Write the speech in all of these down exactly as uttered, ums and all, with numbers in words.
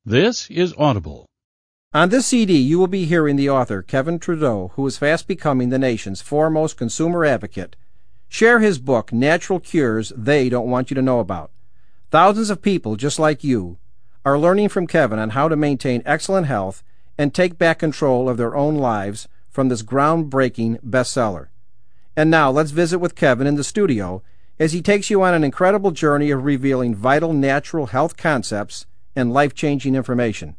This is Audible. On this C D, you will be hearing the author, Kevin Trudeau, who is fast becoming the nation's foremost consumer advocate, share his book, Natural Cures They Don't Want You to Know About. Thousands of people, just like you, are learning from Kevin on how to maintain excellent health and take back control of their own lives from this groundbreaking bestseller. And now, let's visit with Kevin in the studio as he takes you on an incredible journey of revealing vital natural health concepts and life-changing information.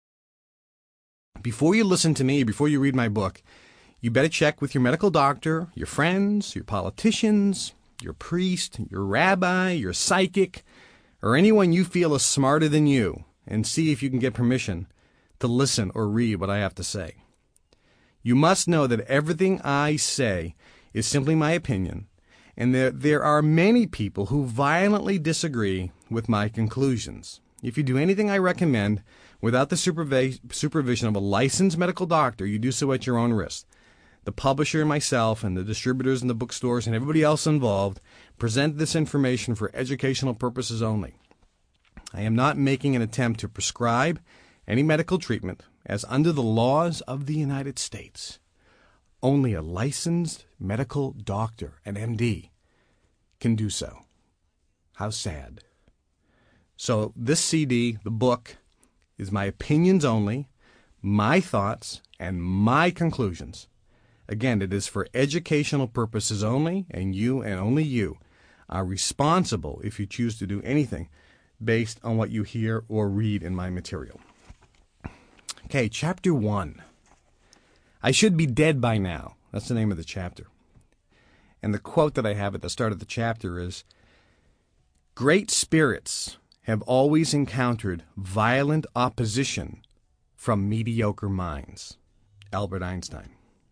Before you listen to me, before you read my book, you better check with your medical doctor, your friends, your politicians, your priest, your rabbi, your psychic, or anyone you feel is smarter than you, and see if you can get permission to listen or read what I have to say. You must know that everything I say is simply my opinion, and that there are many people who violently disagree with my conclusions. If you do anything I recommend without the supervi- supervision of a licensed medical doctor, you do so at your own risk. The publisher and myself and the distributors and the bookstores and everybody else involved present this information for educational purposes only. I am not making an attempt to prescribe any medical treatment, as under the laws of the United States, only a licensed medical doctor, an M D, can do so. How sad. So this C D, the book, is my opinions only, my thoughts, and my conclusions. Again, it is for educational purposes only, and you and only you are responsible if you choose to do anything based on what you hear or read in my material. Okay, chapter one. I should be dead by now. That's the name of the chapter. And the quote that I have at the start of the chapter is, "Great spirits have always encountered violent opposition from mediocre minds." Albert Einstein.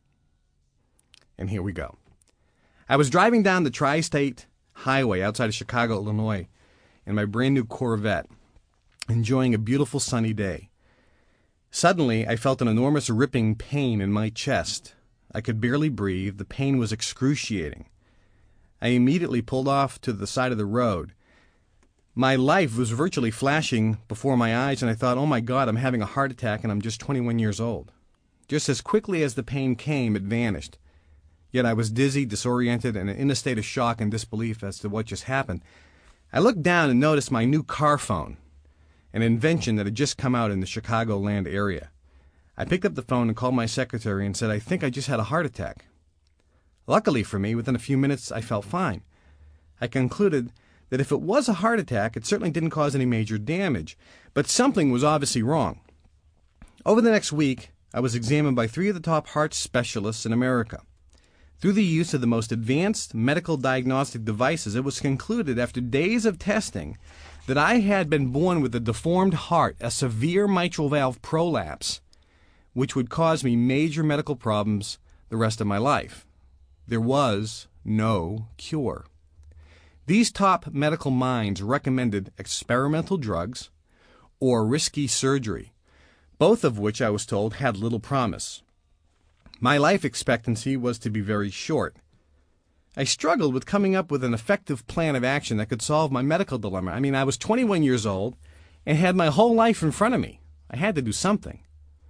And here we go. I was driving down the Tri-State Highway outside of Chicago, Illinois, in my brand new Corvette, enjoying a beautiful sunny day. Suddenly, I felt an enormous ripping pain in my chest. I could barely breathe. The pain was excruciating. I immediately pulled off to the side of the road. My life was virtually flashing before my eyes, and I thought, oh my God, I'm having a heart attack, and I'm just twenty-one years old. Just as quickly as the pain came, it vanished. Yet I was dizzy, disoriented, and in a state of shock and disbelief as to what just happened. I looked down and noticed my new car phone, an invention that had just come out in the Chicagoland area. I picked up the phone and called my secretary and said, I think I just had a heart attack. Luckily for me, within a few minutes, I felt fine. I concluded that if it was a heart attack, it certainly didn't cause any major damage, but something was obviously wrong. Over the next week, I was examined by three of the top heart specialists in America. Through the use of the most advanced medical diagnostic devices, it was concluded after days of testing that I had been born with a deformed heart, a severe mitral valve prolapse, which would cause me major medical problems the rest of my life. There was no cure. These top medical minds recommended experimental drugs or risky surgery, both of which I was told had little promise. My life expectancy was to be very short. I struggled with coming up with an effective plan of action that could solve my medical dilemma. I mean, I was twenty-one years old and had my whole life in front of me. I had to do something.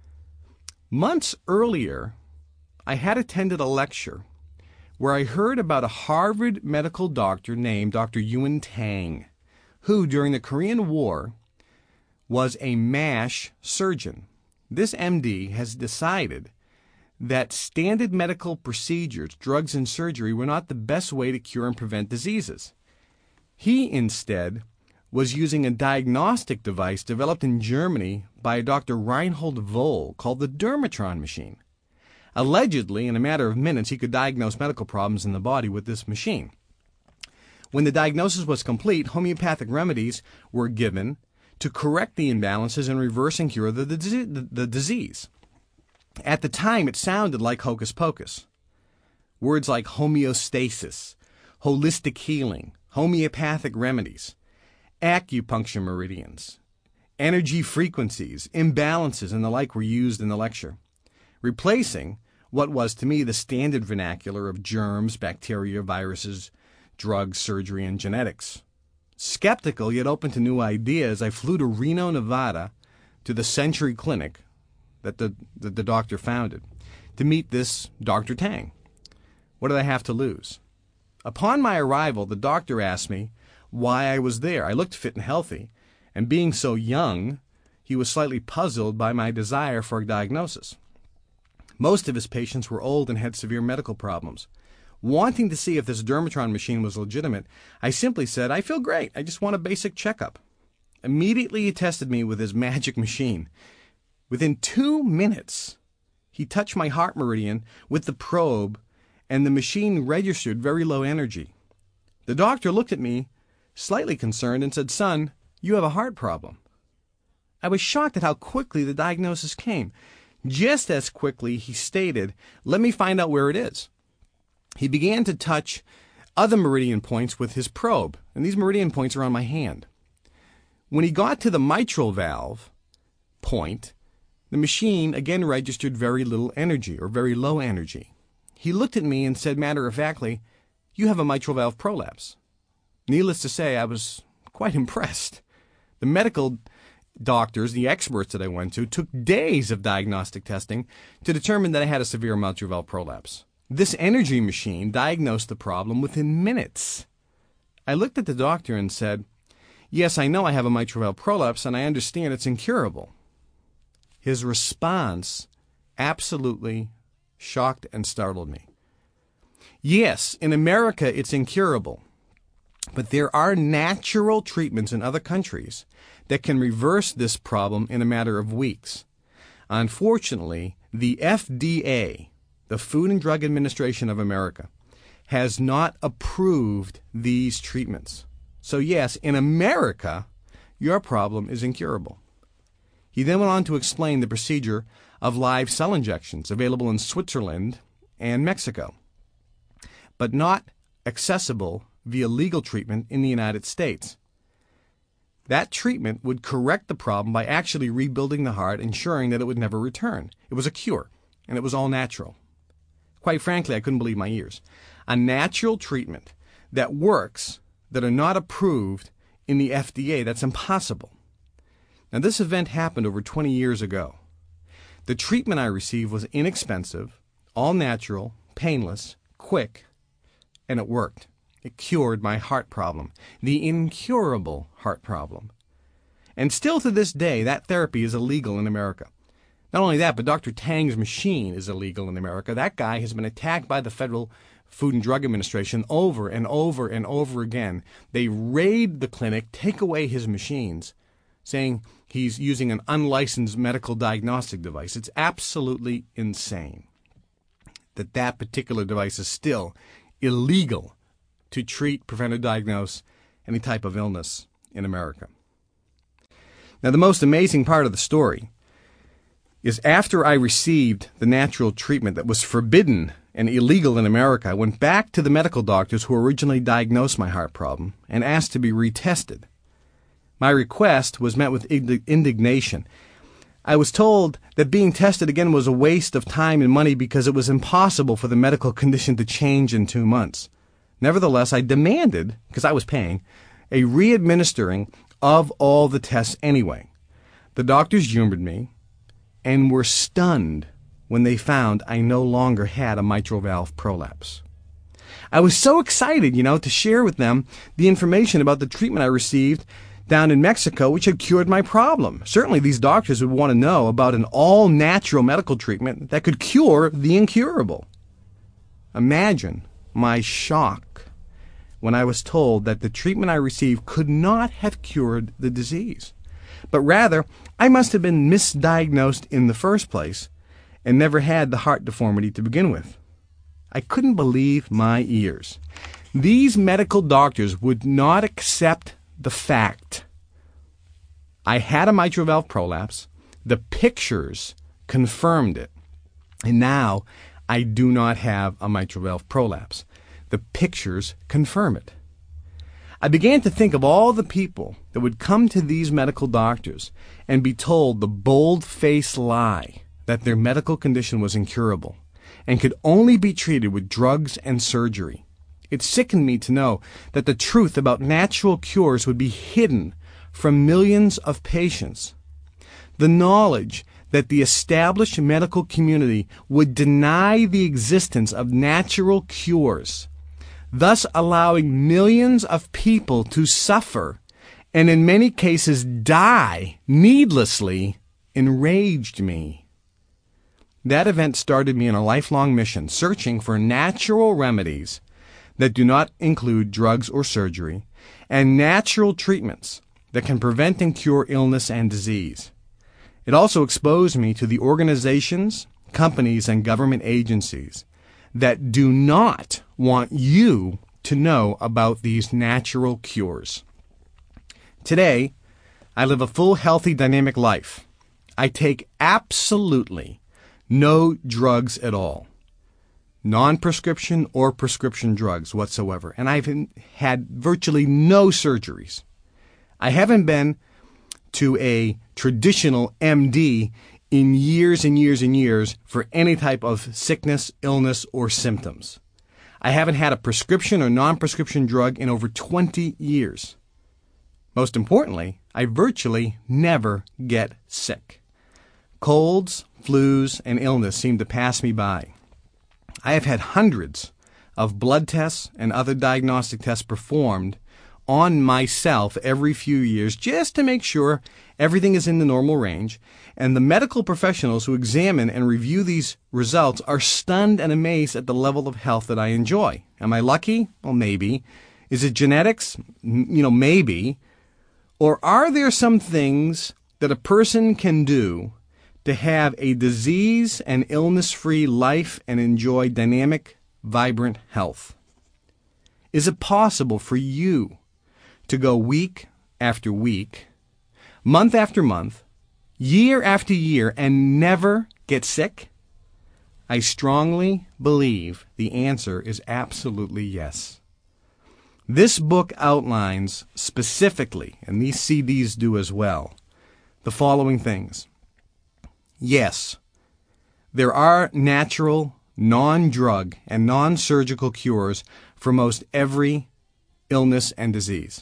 Months earlier, I had attended a lecture where I heard about a Harvard medical doctor named Doctor Yuen Tang, who, during the Korean War, was a MASH surgeon. This M D has decided that standard medical procedures, drugs and surgery, were not the best way to cure and prevent diseases. He, instead, was using a diagnostic device developed in Germany by Doctor Reinhold Voll called the Dermatron machine. Allegedly, in a matter of minutes, he could diagnose medical problems in the body with this machine. When the diagnosis was complete, homeopathic remedies were given to correct the imbalances and reverse and cure the, the, the, the disease. At the time, it sounded like hocus pocus. Words like homeostasis, holistic healing, homeopathic remedies, acupuncture meridians, energy frequencies, imbalances, and the like were used in the lecture, replacing what was to me the standard vernacular of germs, bacteria, viruses, drugs, surgery, and genetics. Skeptical yet open to new ideas, I flew to Reno, Nevada, to the Century Clinic that the, that the doctor founded to meet this Doctor Tang. What did I have to lose? Upon my arrival, the doctor asked me why I was there. I looked fit and healthy, and being so young, he was slightly puzzled by my desire for a diagnosis. Most of his patients were old and had severe medical problems. Wanting to see if this Dermatron machine was legitimate, I simply said, I feel great. I just want a basic checkup. Immediately he tested me with his magic machine. Within two minutes, he touched my heart meridian with the probe, and the machine registered very low energy. The doctor looked at me, slightly concerned, and said, "Son, you have a heart problem." I was shocked at how quickly the diagnosis came. Just as quickly, he stated, "Let me find out where it is." He began to touch other meridian points with his probe, and these meridian points are on my hand. When he got to the mitral valve point, the machine again registered very little energy, or very low energy. He looked at me and said matter-of-factly, "You have a mitral valve prolapse." Needless to say, I was quite impressed. The medical doctors, the experts that I went to, took days of diagnostic testing to determine that I had a severe mitral valve prolapse. This energy machine diagnosed the problem within minutes. I looked at the doctor and said, "Yes, I know I have a mitral valve prolapse, and I understand it's incurable." His response absolutely shocked and startled me. Yes, in America it's incurable, but there are natural treatments in other countries that can reverse this problem in a matter of weeks. Unfortunately, the F D A, the Food and Drug Administration of America, has not approved these treatments. So yes, in America, your problem is incurable. He then went on to explain the procedure of live cell injections available in Switzerland and Mexico, but not accessible via legal treatment in the United States. That treatment would correct the problem by actually rebuilding the heart, ensuring that it would never return. It was a cure, and it was all natural. Quite frankly, I couldn't believe my ears. A natural treatment that works, that are not approved in the F D A, that's impossible. Now, this event happened over twenty years ago. The treatment I received was inexpensive, all natural, painless, quick, and it worked. It cured my heart problem, the incurable heart problem. And still to this day, that therapy is illegal in America. Not only that, but Doctor Tang's machine is illegal in America. That guy has been attacked by the Federal Food and Drug Administration over and over and over again. They raid the clinic, take away his machines, saying he's using an unlicensed medical diagnostic device. It's absolutely insane that that particular device is still illegal to treat, prevent, or diagnose any type of illness in America. Now, the most amazing part of the story is after I received the natural treatment that was forbidden and illegal in America, I went back to the medical doctors who originally diagnosed my heart problem and asked to be retested. My request was met with indignation. I was told that being tested again was a waste of time and money because it was impossible for the medical condition to change in two months. Nevertheless, I demanded, because I was paying, a re-administering of all the tests anyway. The doctors humored me and were stunned when they found I no longer had a mitral valve prolapse. I was so excited, you know, to share with them the information about the treatment I received down in Mexico, which had cured my problem. Certainly these doctors would want to know about an all-natural medical treatment that could cure the incurable. Imagine my shock when I was told that the treatment I received could not have cured the disease, but rather I must have been misdiagnosed in the first place and never had the heart deformity to begin with. I couldn't believe my ears. These medical doctors would not accept the fact I had a mitral valve prolapse. The pictures confirmed it. And now I do not have a mitral valve prolapse. The pictures confirm it. I began to think of all the people that would come to these medical doctors and be told the bold-faced lie that their medical condition was incurable and could only be treated with drugs and surgery. It sickened me to know that the truth about natural cures would be hidden from millions of patients. the knowledge that the established medical community would deny the existence of natural cures, thus allowing millions of people to suffer and in many cases die needlessly, enraged me. That event started me on a lifelong mission, searching for natural remedies that do not include drugs or surgery, and natural treatments that can prevent and cure illness and disease. It also exposed me to the organizations, companies, and government agencies that do not want you to know about these natural cures. Today, I live a full, healthy, dynamic life. I take absolutely no drugs at all, non-prescription or prescription drugs whatsoever, and I've had virtually no surgeries. I haven't been to a traditional M D in years and years and years for any type of sickness, illness, or symptoms. I haven't had a prescription or non-prescription drug in over twenty years. Most importantly, I virtually never get sick. Colds, flus, and illness seem to pass me by. I have had hundreds of blood tests and other diagnostic tests performed on myself every few years just to make sure everything is in the normal range, and the medical professionals who examine and review these results are stunned and amazed at the level of health that I enjoy. Am I lucky? Well, maybe. Is it genetics? You know, maybe. Or are there some things that a person can do to have a disease and illness-free life and enjoy dynamic, vibrant health? Is it possible for you to go week after week, month after month, year after year, and never get sick? I strongly believe the answer is absolutely yes. This book outlines specifically, and these C Ds do as well, the following things. Yes, there are natural, non-drug, and non-surgical cures for most every illness and disease.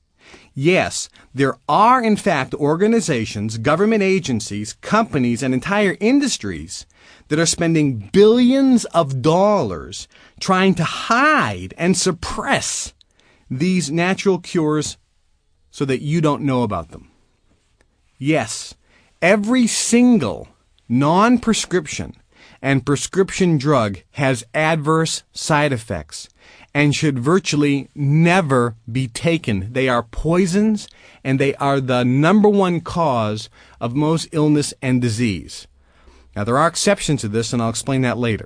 Yes, there are in fact organizations, government agencies, companies, and entire industries that are spending billions of dollars trying to hide and suppress these natural cures so that you don't know about them. Yes, every single non-prescription and prescription drug has adverse side effects and should virtually never be taken. They are poisons, and they are the number one cause of most illness and disease. Now, there are exceptions to this, and I'll explain that later.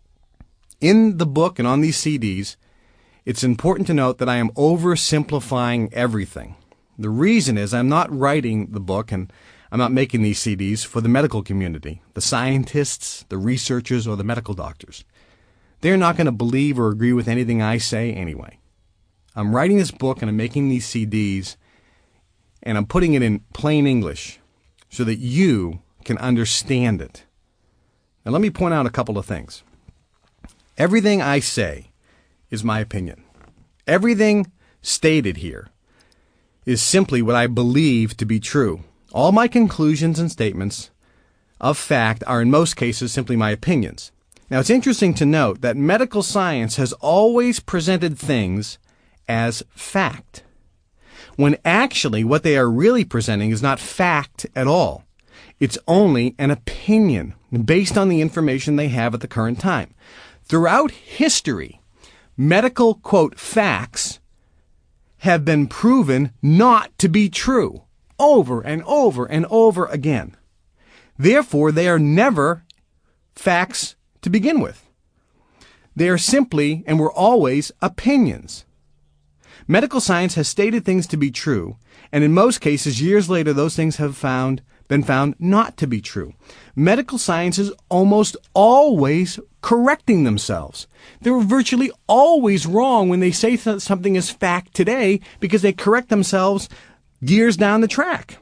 In the book and on these C Ds, it's important to note that I am oversimplifying everything. The reason is I'm not writing the book and I'm not making these C Ds for the medical community, the scientists, the researchers, or the medical doctors. They're not going to believe or agree with anything I say anyway. I'm writing this book and I'm making these C Ds and I'm putting it in plain English so that you can understand it. Now let me point out a couple of things. Everything I say is my opinion. Everything stated here is simply what I believe to be true. All my conclusions and statements of fact are in most cases simply my opinions. Now, it's interesting to note that medical science has always presented things as fact, when actually what they are really presenting is not fact at all. It's only an opinion based on the information they have at the current time. Throughout history, medical, quote, facts have been proven not to be true over and over and over again. Therefore, they are never facts to begin with. They are simply and were always opinions. Medical science has stated things to be true, and in most cases, years later, those things have found been found not to be true. Medical science is almost always correcting themselves. They're virtually always wrong when they say th- something is fact today because they correct themselves years down the track.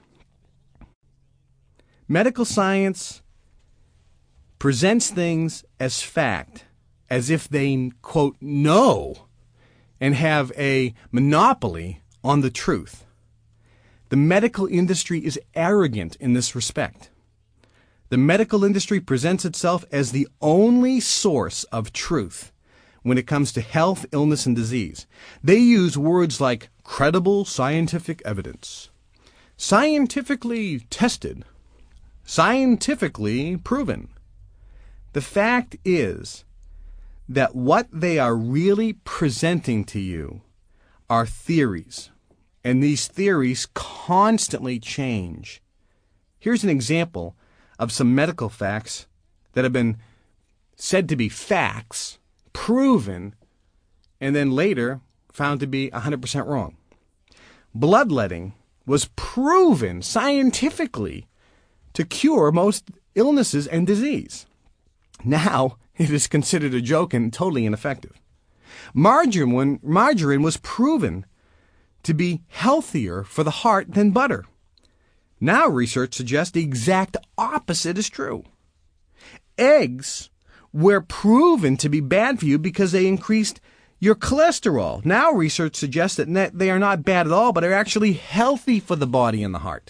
Medical science presents things as fact, as if they, quote, know and have a monopoly on the truth. The medical industry is arrogant in this respect. The medical industry presents itself as the only source of truth when it comes to health, illness, and disease. They use words like credible scientific evidence, scientifically tested, scientifically proven. The fact is that what they are really presenting to you are theories, and these theories constantly change. Here's an example of some medical facts that have been said to be facts, proven, and then later found to be one hundred percent wrong. Bloodletting was proven scientifically to cure most illnesses and disease. Now it is considered a joke and totally ineffective. Margarine, margarine was proven to be healthier for the heart than butter. Now research suggests the exact opposite is true. Eggs were proven to be bad for you because they increased your cholesterol. Now research suggests that they are not bad at all, but are actually healthy for the body and the heart.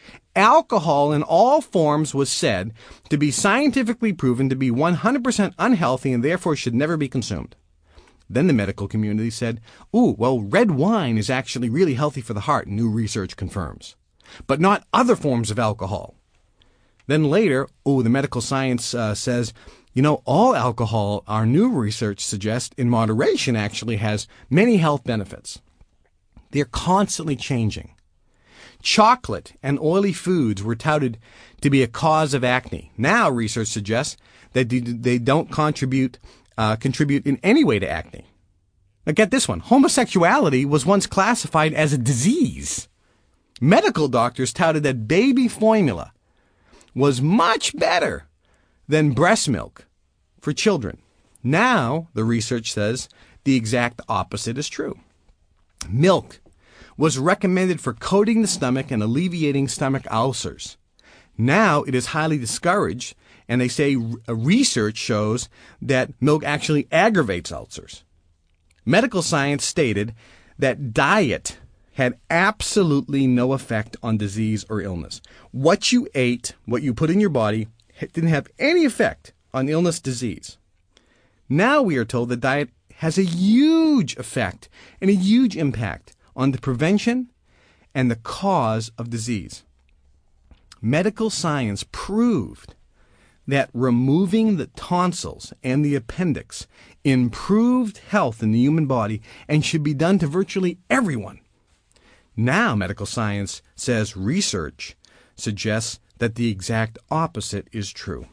Alcohol in all forms was said to be scientifically proven to be one hundred percent unhealthy and therefore should never be consumed. Then the medical community said, ooh, well, red wine is actually really healthy for the heart, new research confirms, but not other forms of alcohol. Then later, oh, the medical science uh, says, you know, all alcohol, our new research suggests, in moderation actually has many health benefits. They're constantly changing. Chocolate and oily foods were touted to be a cause of acne. Now research suggests that they don't contribute uh, contribute in any way to acne. Now get this one. Homosexuality was once classified as a disease. Medical doctors touted that baby formula was much better than breast milk for children. Now, the research says the exact opposite is true. Milk was recommended for coating the stomach and alleviating stomach ulcers. Now it is highly discouraged, and they say research shows that milk actually aggravates ulcers. Medical science stated that diet had absolutely no effect on disease or illness. What you ate, what you put in your body, didn't have any effect on illness, disease. Now we are told that diet has a huge effect and a huge impact on the prevention and the cause of disease. Medical science proved that removing the tonsils and the appendix improved health in the human body and should be done to virtually everyone. Now medical science says research suggests that the exact opposite is true.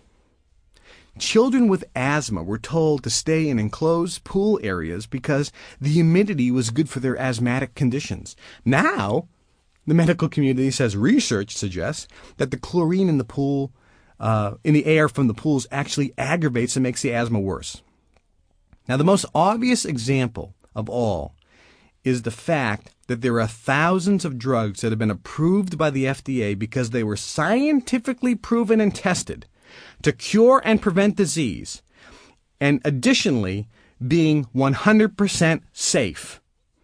Children with asthma were told to stay in enclosed pool areas because the humidity was good for their asthmatic conditions. Now, the medical community says research suggests that the chlorine in the pool, uh, in the air from the pools actually aggravates and makes the asthma worse. Now, the most obvious example of all is the fact that there are thousands of drugs that have been approved by the F D A because they were scientifically proven and tested to cure and prevent disease, and additionally being one hundred percent safe.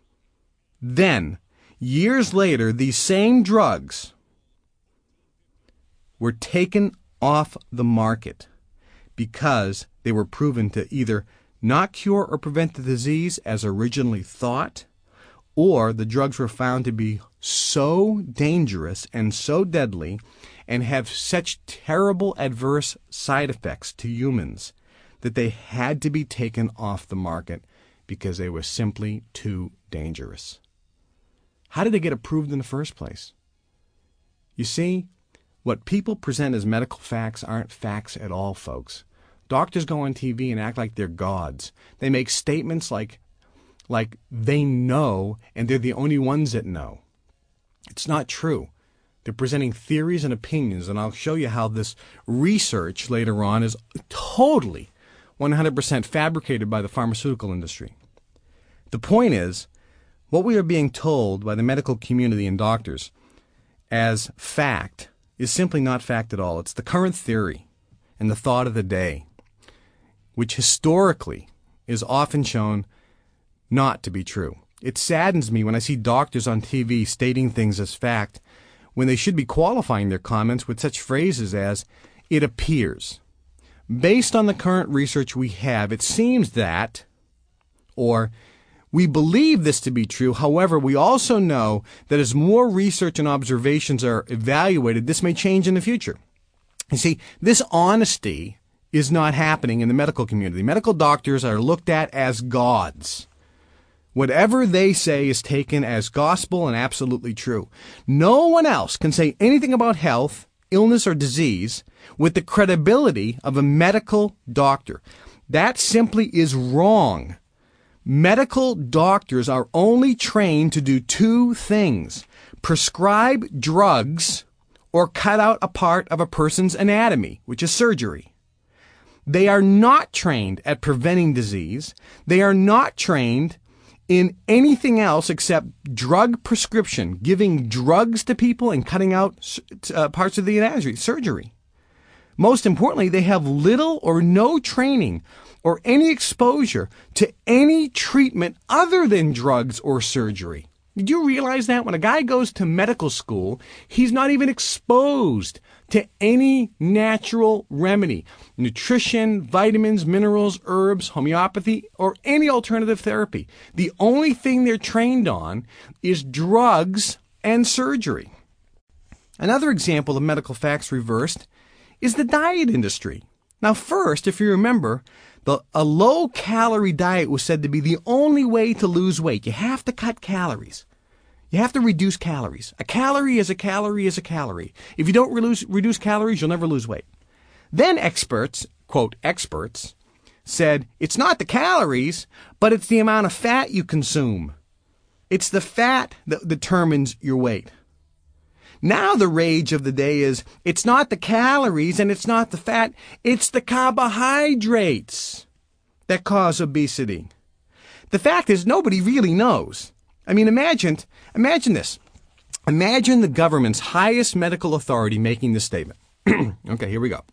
Then, years later, these same drugs were taken off the market because they were proven to either not cure or prevent the disease as originally thought, or the drugs were found to be so dangerous and so deadly and have such terrible adverse side effects to humans that they had to be taken off the market because they were simply too dangerous. How did they get approved in the first place? You see, what people present as medical facts aren't facts at all, folks. Doctors go on T V and act like they're gods. They make statements like, like they know and they're the only ones that know. It's not true. They're presenting theories and opinions, and I'll show you how this research later on is totally one hundred percent fabricated by the pharmaceutical industry. The point is, what we are being told by the medical community and doctors as fact is simply not fact at all. It's the current theory and the thought of the day, which historically is often shown not to be true. It saddens me when I see doctors on T V stating things as fact when they should be qualifying their comments with such phrases as, "it appears." Based on the current research we have, it seems that, or "we believe this to be true. However, we also know that as more research and observations are evaluated, this may change in the future." You see, this honesty is not happening in the medical community. Medical doctors are looked at as gods. Whatever they say is taken as gospel and absolutely true. No one else can say anything about health, illness, or disease with the credibility of a medical doctor. That simply is wrong. Medical doctors are only trained to do two things: prescribe drugs or cut out a part of a person's anatomy, which is surgery. They are not trained at preventing disease. They are not trained in anything else except drug prescription, giving drugs to people and cutting out uh, parts of the anatomy, surgery. Most importantly, they have little or no training or any exposure to any treatment other than drugs or surgery. Did you realize that when a guy goes to medical school, he's not even exposed to any natural remedy, nutrition, vitamins, minerals, herbs, homeopathy, or any alternative therapy. The only thing they're trained on is drugs and surgery. Another example of medical facts reversed is the diet industry. Now, first, if you remember, the, a low-calorie diet was said to be the only way to lose weight. You have to cut calories. You have to reduce calories. A calorie is a calorie is a calorie. If you don't reduce, reduce calories, you'll never lose weight. Then experts, quote, experts, said it's not the calories, but it's the amount of fat you consume. It's the fat that determines your weight. Now the rage of the day is it's not the calories and it's not the fat, it's the carbohydrates that cause obesity. The fact is nobody really knows. I mean, imagine, imagine this. Imagine the government's highest medical authority making this statement. Okay, here we go.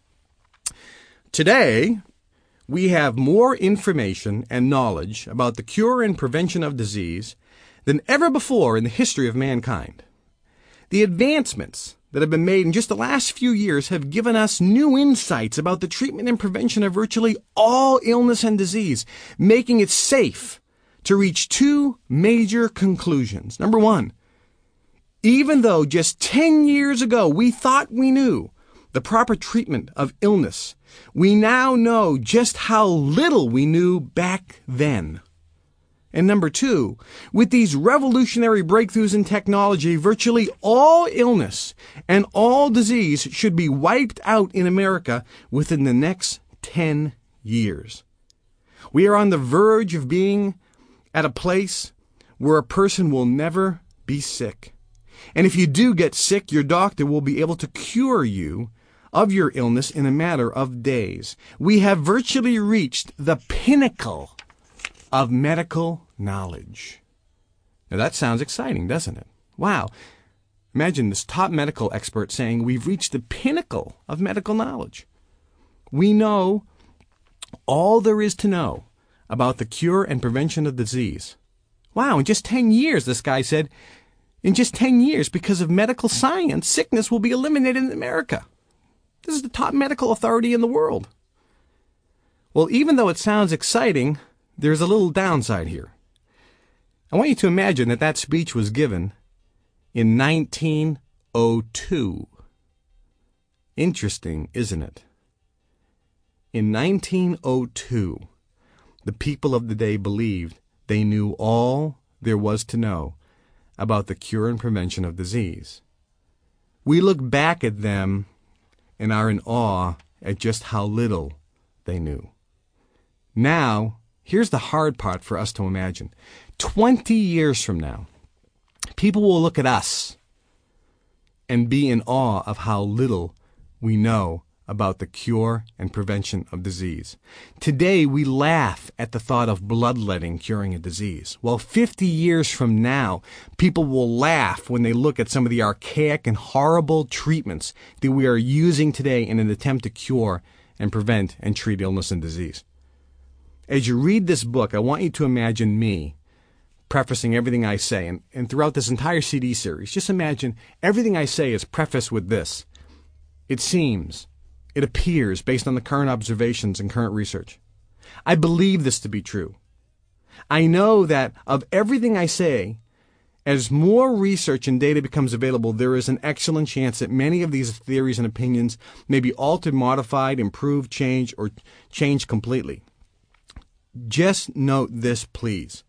Today, we have more information and knowledge about the cure and prevention of disease than ever before in the history of mankind. The advancements that have been made in just the last few years have given us new insights about the treatment and prevention of virtually all illness and disease, making it safe to reach two major conclusions. Number one, even though just ten years ago we thought we knew the proper treatment of illness, we now know just how little we knew back then. And number two, with these revolutionary breakthroughs in technology, virtually all illness and all disease should be wiped out in America within the next ten years. We are on the verge of being at a place where a person will never be sick. And if you do get sick, your doctor will be able to cure you of your illness in a matter of days. We have virtually reached the pinnacle of medical knowledge. Now that sounds exciting, doesn't it? Wow. Imagine this top medical expert saying we've reached the pinnacle of medical knowledge. We know all there is to know about the cure and prevention of disease. Wow, in just ten years, this guy said, in just ten years, because of medical science, sickness will be eliminated in America. This is the top medical authority in the world. Well, even though it sounds exciting, there's a little downside here. I want you to imagine that that speech was given in nineteen oh two. Interesting, isn't it? In nineteen oh two, the people of the day believed they knew all there was to know about the cure and prevention of disease. We look back at them and are in awe at just how little they knew. Now, here's the hard part for us to imagine. Twenty years from now, people will look at us and be in awe of how little we know about the cure and prevention of disease. Today, we laugh at the thought of bloodletting curing a disease. Well, fifty years from now, people will laugh when they look at some of the archaic and horrible treatments that we are using today in an attempt to cure and prevent and treat illness and disease. As you read this book, I want you to imagine me prefacing everything I say. And, and throughout this entire C D series, just imagine everything I say is prefaced with this. It seems, it appears, based on the current observations and current research. I believe this to be true. I know that of everything I say, as more research and data becomes available, there is an excellent chance that many of these theories and opinions may be altered, modified, improved, changed, or changed completely. Just note this, please.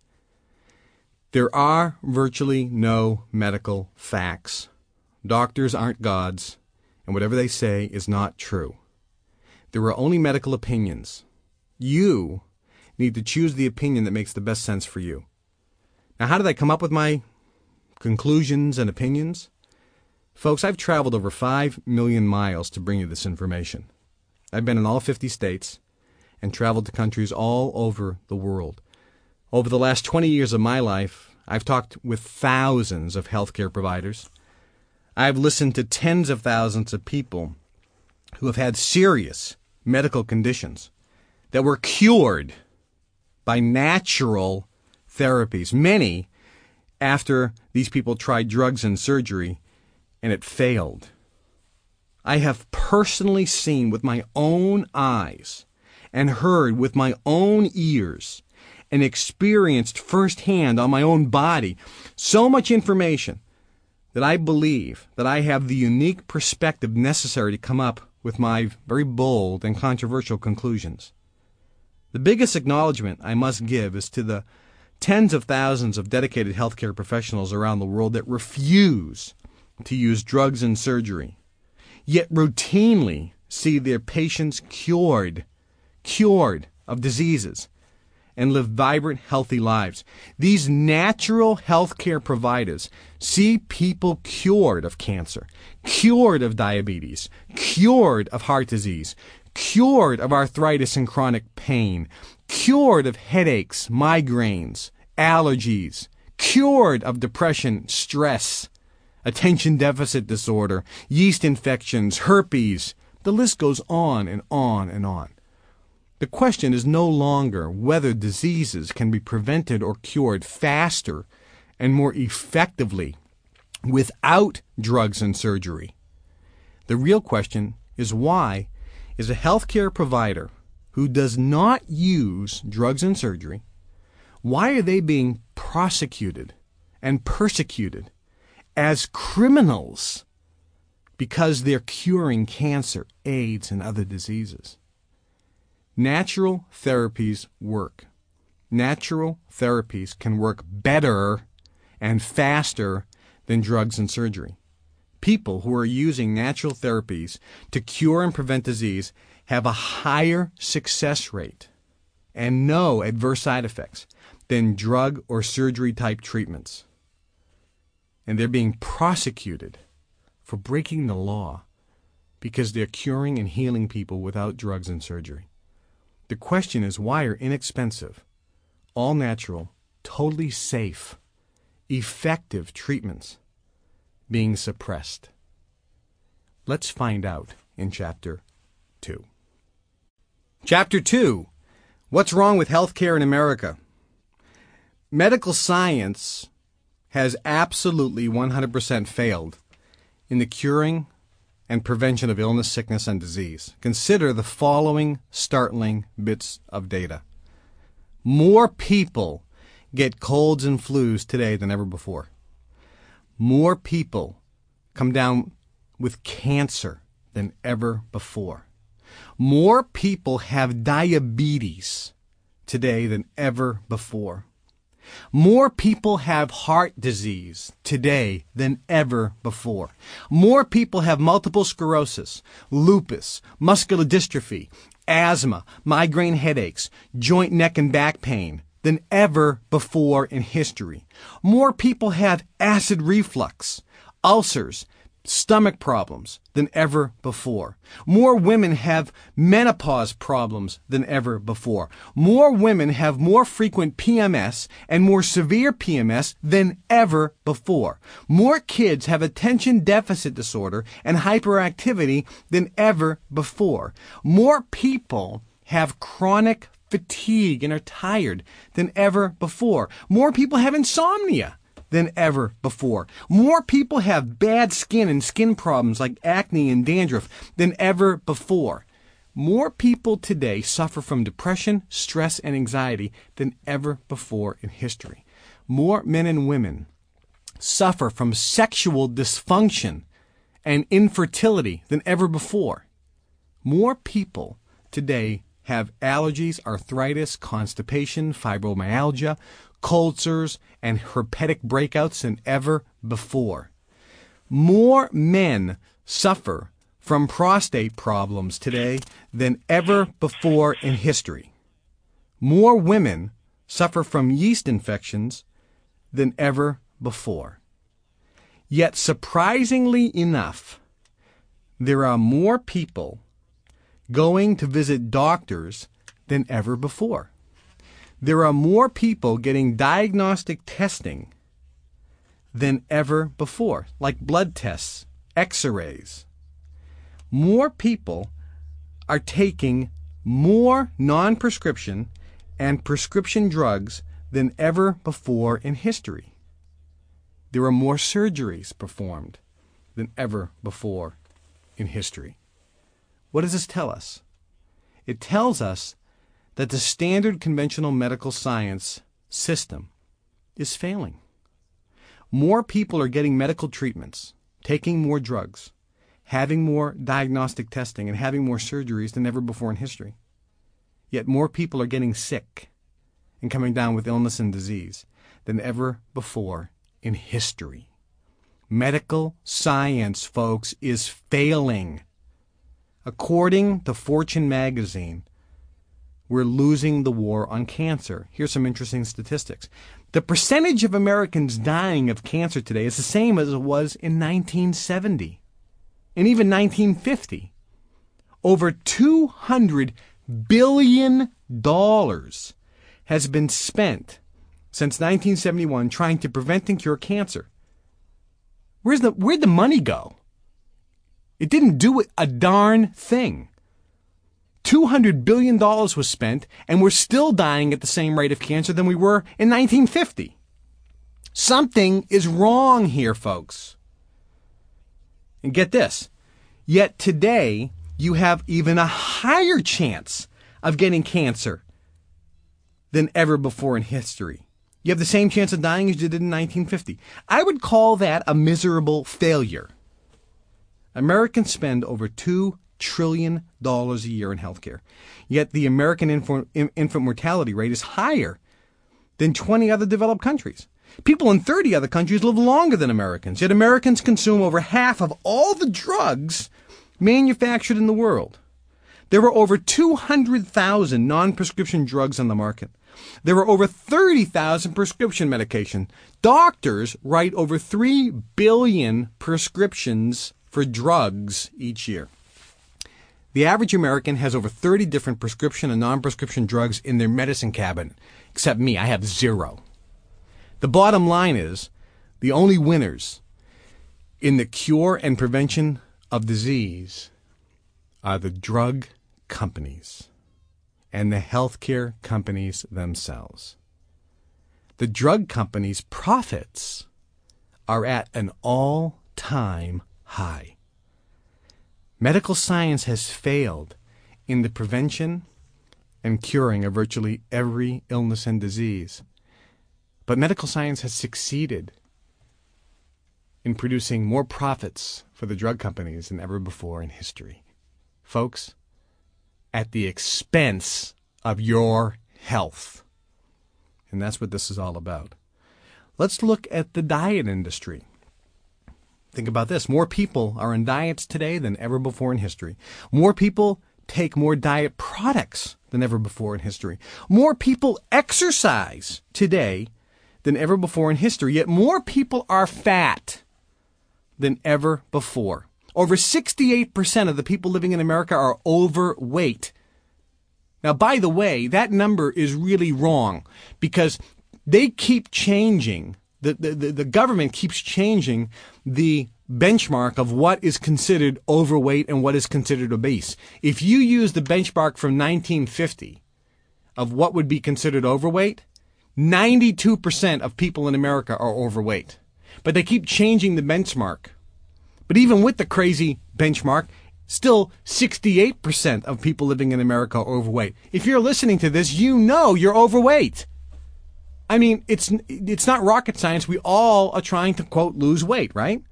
There are virtually no medical facts. Doctors aren't gods, and whatever they say is not true. There are only medical opinions. You need to choose the opinion that makes the best sense for you. Now, how did I come up with my conclusions and opinions? Folks, I've traveled over five million miles to bring you this information. I've been in all fifty states and traveled to countries all over the world. Over the last twenty years of my life, I've talked with thousands of healthcare providers. I've listened to tens of thousands of people who have had serious medical conditions that were cured by natural therapies. Many after these people tried drugs and surgery, and it failed. I have personally seen with my own eyes and heard with my own ears and experienced firsthand on my own body so much information that I believe that I have the unique perspective necessary to come up with my very bold and controversial conclusions. The biggest acknowledgement I must give is to the tens of thousands of dedicated healthcare professionals around the world that refuse to use drugs and surgery, yet routinely see their patients cured, cured of diseases, and live vibrant, healthy lives. These natural healthcare providers see people cured of cancer, cured of diabetes, cured of heart disease, cured of arthritis and chronic pain, cured of headaches, migraines, allergies, cured of depression, stress, attention deficit disorder, yeast infections, herpes. The list goes on and on and on. The question is no longer whether diseases can be prevented or cured faster and more effectively without drugs and surgery. The real question is why is a healthcare provider who does not use drugs and surgery, why are they being prosecuted and persecuted as criminals because they're curing cancer, AIDS, and other diseases? Natural therapies work. Natural therapies can work better and faster than drugs and surgery. People who are using natural therapies to cure and prevent disease have a higher success rate and no adverse side effects than drug or surgery type treatments. And they're being prosecuted for breaking the law because they're curing and healing people without drugs and surgery. The question is, why are inexpensive, all-natural, totally safe, effective treatments being suppressed? Let's find out in Chapter two. Chapter two, What's Wrong with Healthcare in America? Medical science has absolutely one hundred percent failed in the curing and prevention of illness, sickness, and disease. Consider the following startling bits of data. More people get colds and flus today than ever before. More people come down with cancer than ever before. More people have diabetes today than ever before. More people have heart disease today than ever before. More people have multiple sclerosis, lupus, muscular dystrophy, asthma, migraine headaches, joint, neck, and back pain than ever before in history. More people have acid reflux, ulcers, stomach problems than ever before. More women have menopause problems than ever before. More women have more frequent P M S and more severe P M S than ever before. More kids have attention deficit disorder and hyperactivity than ever before. More people have chronic fatigue and are tired than ever before. More people have insomnia than ever before. More people have bad skin and skin problems like acne and dandruff than ever before. More people today suffer from depression, stress, and anxiety than ever before in history. More men and women suffer from sexual dysfunction and infertility than ever before. More people today have allergies, arthritis, constipation, fibromyalgia, cold sores, and herpetic breakouts than ever before. More men suffer from prostate problems today than ever before in history. More women suffer from yeast infections than ever before. Yet, surprisingly enough, there are more people going to visit doctors than ever before. There are more people getting diagnostic testing than ever before, like blood tests, x-rays. More people are taking more non-prescription and prescription drugs than ever before in history. There are more surgeries performed than ever before in history. What does this tell us? It tells us that the standard conventional medical science system is failing. More people are getting medical treatments, taking more drugs, having more diagnostic testing, and having more surgeries than ever before in history. Yet more people are getting sick and coming down with illness and disease than ever before in history. Medical science, folks, is failing. According to Fortune magazine, we're losing the war on cancer. Here's some interesting statistics. The percentage of Americans dying of cancer today is the same as it was in nineteen seventy and even nineteen fifty. Over two hundred billion dollars has been spent since nineteen seventy-one trying to prevent and cure cancer. Where's the, where'd the money go? It didn't do a darn thing. two hundred billion dollars was spent, and we're still dying at the same rate of cancer than we were in nineteen fifty. Something is wrong here, folks. And get this. Yet today, you have even a higher chance of getting cancer than ever before in history. You have the same chance of dying as you did in nineteen fifty. I would call that a miserable failure. Americans spend over two trillion dollars a year in healthcare. Yet the American infant, infant mortality rate is higher than twenty other developed countries. People in thirty other countries live longer than Americans, yet Americans consume over half of all the drugs manufactured in the world. There are over two hundred thousand non-prescription drugs on the market. There are over thirty thousand prescription medication. Doctors write over three billion prescriptions for drugs each year. The average American has over thirty different prescription and non-prescription drugs in their medicine cabinet, except me. I have zero. The bottom line is, the only winners in the cure and prevention of disease are the drug companies and the healthcare companies themselves. The drug companies' profits are at an all-time high. Medical science has failed in the prevention and curing of virtually every illness and disease. But medical science has succeeded in producing more profits for the drug companies than ever before in history. Folks, at the expense of your health. And that's what this is all about. Let's look at the diet industry. Think about this. More people are on diets today than ever before in history. More people take more diet products than ever before in history. More people exercise today than ever before in history. Yet more people are fat than ever before. Over sixty-eight percent of the people living in America are overweight. Now, by the way, that number is really wrong because they keep changing. The, the, the government keeps changing the benchmark of what is considered overweight and what is considered obese. If you use the benchmark from nineteen fifty, of what would be considered overweight, ninety-two percent of people in America are overweight. But they keep changing the benchmark. But even with the crazy benchmark, still sixty-eight percent of people living in America are overweight. If you're listening to this, you know you're overweight. I mean, it's it's not rocket science. We all are trying to, quote, lose weight, right?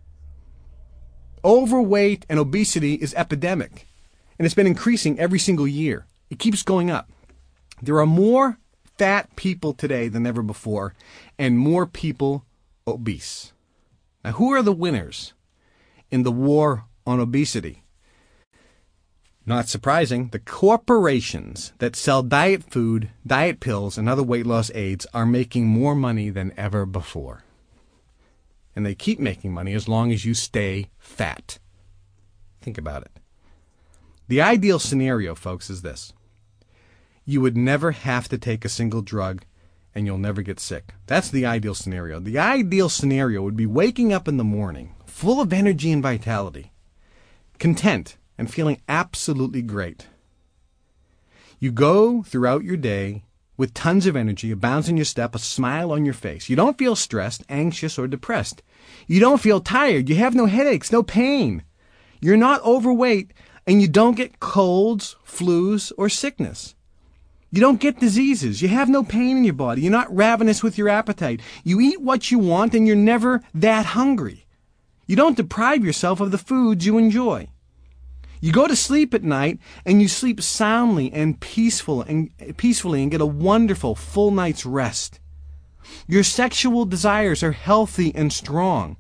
Overweight and obesity is epidemic, and it's been increasing every single year. It keeps going up. There are more fat people today than ever before, and more people obese. Now, who are the winners in the war on obesity? Not surprising, the corporations that sell diet food, diet pills, and other weight loss aids are making more money than ever before. And they keep making money as long as you stay fat. Think about it. The ideal scenario, folks, is this. You would never have to take a single drug and you'll never get sick. That's the ideal scenario. The ideal scenario would be waking up in the morning full of energy and vitality, content, and feeling absolutely great. You go throughout your day with tons of energy, a bounce in your step, a smile on your face. You don't feel stressed, anxious, or depressed. You don't feel tired. You have no headaches, no pain. You're not overweight, and you don't get colds, flus, or sickness. You don't get diseases. You have no pain in your body. You're not ravenous with your appetite. You eat what you want, and you're never that hungry. You don't deprive yourself of the foods you enjoy. You go to sleep at night, and you sleep soundly and peaceful and peacefully and get a wonderful full night's rest. Your sexual desires are healthy and strong,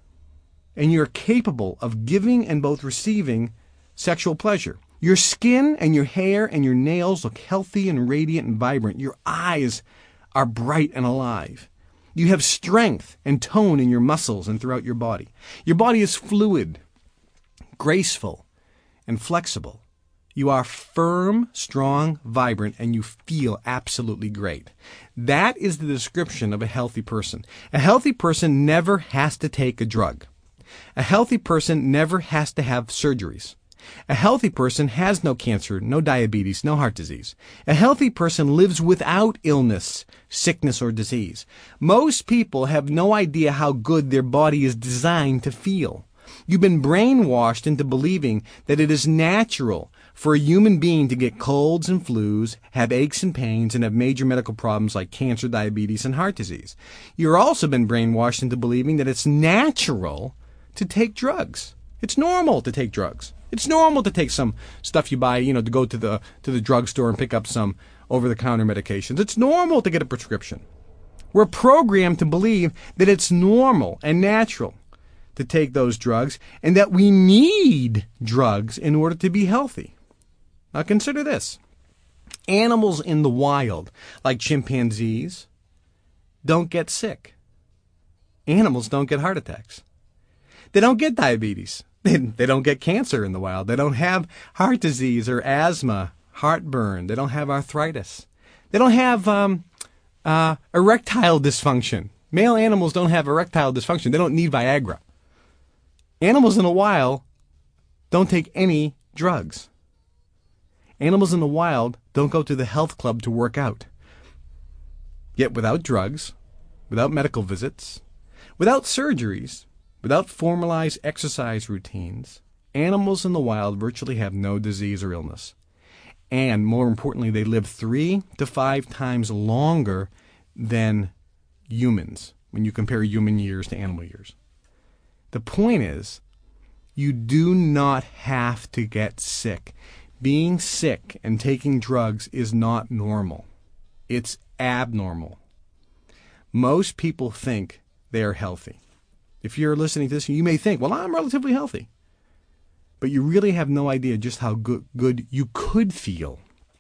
and you're capable of giving and both receiving sexual pleasure. Your skin and your hair and your nails look healthy and radiant and vibrant. Your eyes are bright and alive. You have strength and tone in your muscles and throughout your body. Your body is fluid, graceful, and flexible. You are firm, strong, vibrant, and you feel absolutely great. That is the description of a healthy person. A healthy person never has to take a drug. A healthy person never has to have surgeries. A healthy person has no cancer, no diabetes, no heart disease. A healthy person lives without illness, sickness, or disease. Most people have no idea how good their body is designed to feel. You've been brainwashed into believing that it is natural for a human being to get colds and flus, have aches and pains, and have major medical problems like cancer, diabetes, and heart disease. You've also been brainwashed into believing that it's natural to take drugs. It's normal to take drugs. It's normal to take some stuff you buy, you know, to go to the to the drugstore and pick up some over-the-counter medications. It's normal to get a prescription. We're programmed to believe that it's normal and natural to take those drugs, and that we need drugs in order to be healthy. Now consider this. Animals in the wild, like chimpanzees, don't get sick. Animals don't get heart attacks. They don't get diabetes. They, they don't get cancer in the wild. They don't have heart disease or asthma, heartburn. They don't have arthritis. They don't have um, uh, erectile dysfunction. Male animals don't have erectile dysfunction. They don't need Viagra. Animals in the wild don't take any drugs. Animals in the wild don't go to the health club to work out. Yet without drugs, without medical visits, without surgeries, without formalized exercise routines, animals in the wild virtually have no disease or illness. And more importantly, they live three to five times longer than humans when you compare human years to animal years. The point is, you do not have to get sick. Being sick and taking drugs is not normal. It's abnormal. Most people think they are healthy. If you're listening to this, you may think, well, I'm relatively healthy. But you really have no idea just how good, good you could feel.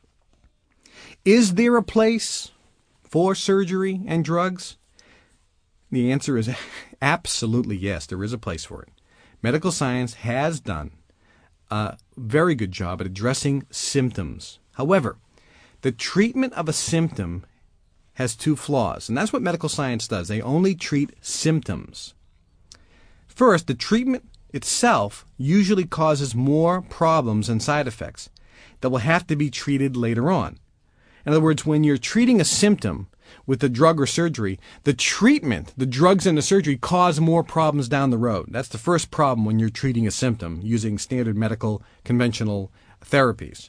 Is there a place for surgery and drugs? The answer is absolutely yes, there is a place for it. Medical science has done a very good job at addressing symptoms. However, the treatment of a symptom has two flaws, and that's what medical science does. They only treat symptoms. First, the treatment itself usually causes more problems and side effects that will have to be treated later on. In other words, when you're treating a symptom with the drug or surgery, the treatment, the drugs and the surgery cause more problems down the road. That's the first problem when you're treating a symptom using standard medical conventional therapies.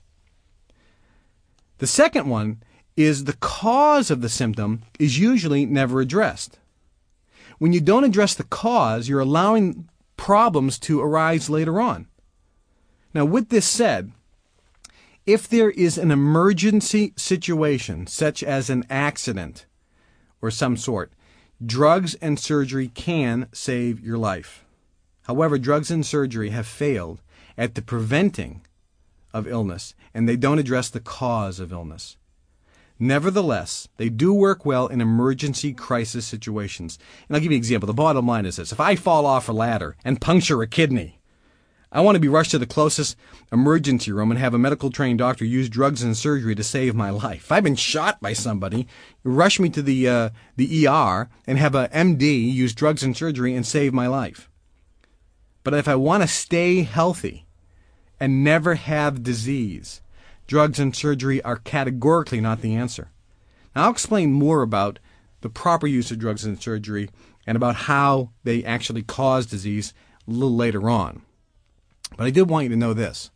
The second one is the cause of the symptom is usually never addressed. When you don't address the cause, you're allowing problems to arise later on. Now, with this said, if there is an emergency situation, such as an accident or some sort, drugs and surgery can save your life. However, drugs and surgery have failed at the preventing of illness, and they don't address the cause of illness. Nevertheless, they do work well in emergency crisis situations. And I'll give you an example. The bottom line is this. If I fall off a ladder and puncture a kidney, I want to be rushed to the closest emergency room and have a medical trained doctor use drugs and surgery to save my life. If I've been shot by somebody, rush me to the uh, the E R and have a M D use drugs and surgery and save my life. But if I want to stay healthy and never have disease, drugs and surgery are categorically not the answer. Now, I'll explain more about the proper use of drugs and surgery and about how they actually cause disease a little later on. But I did want you to know this.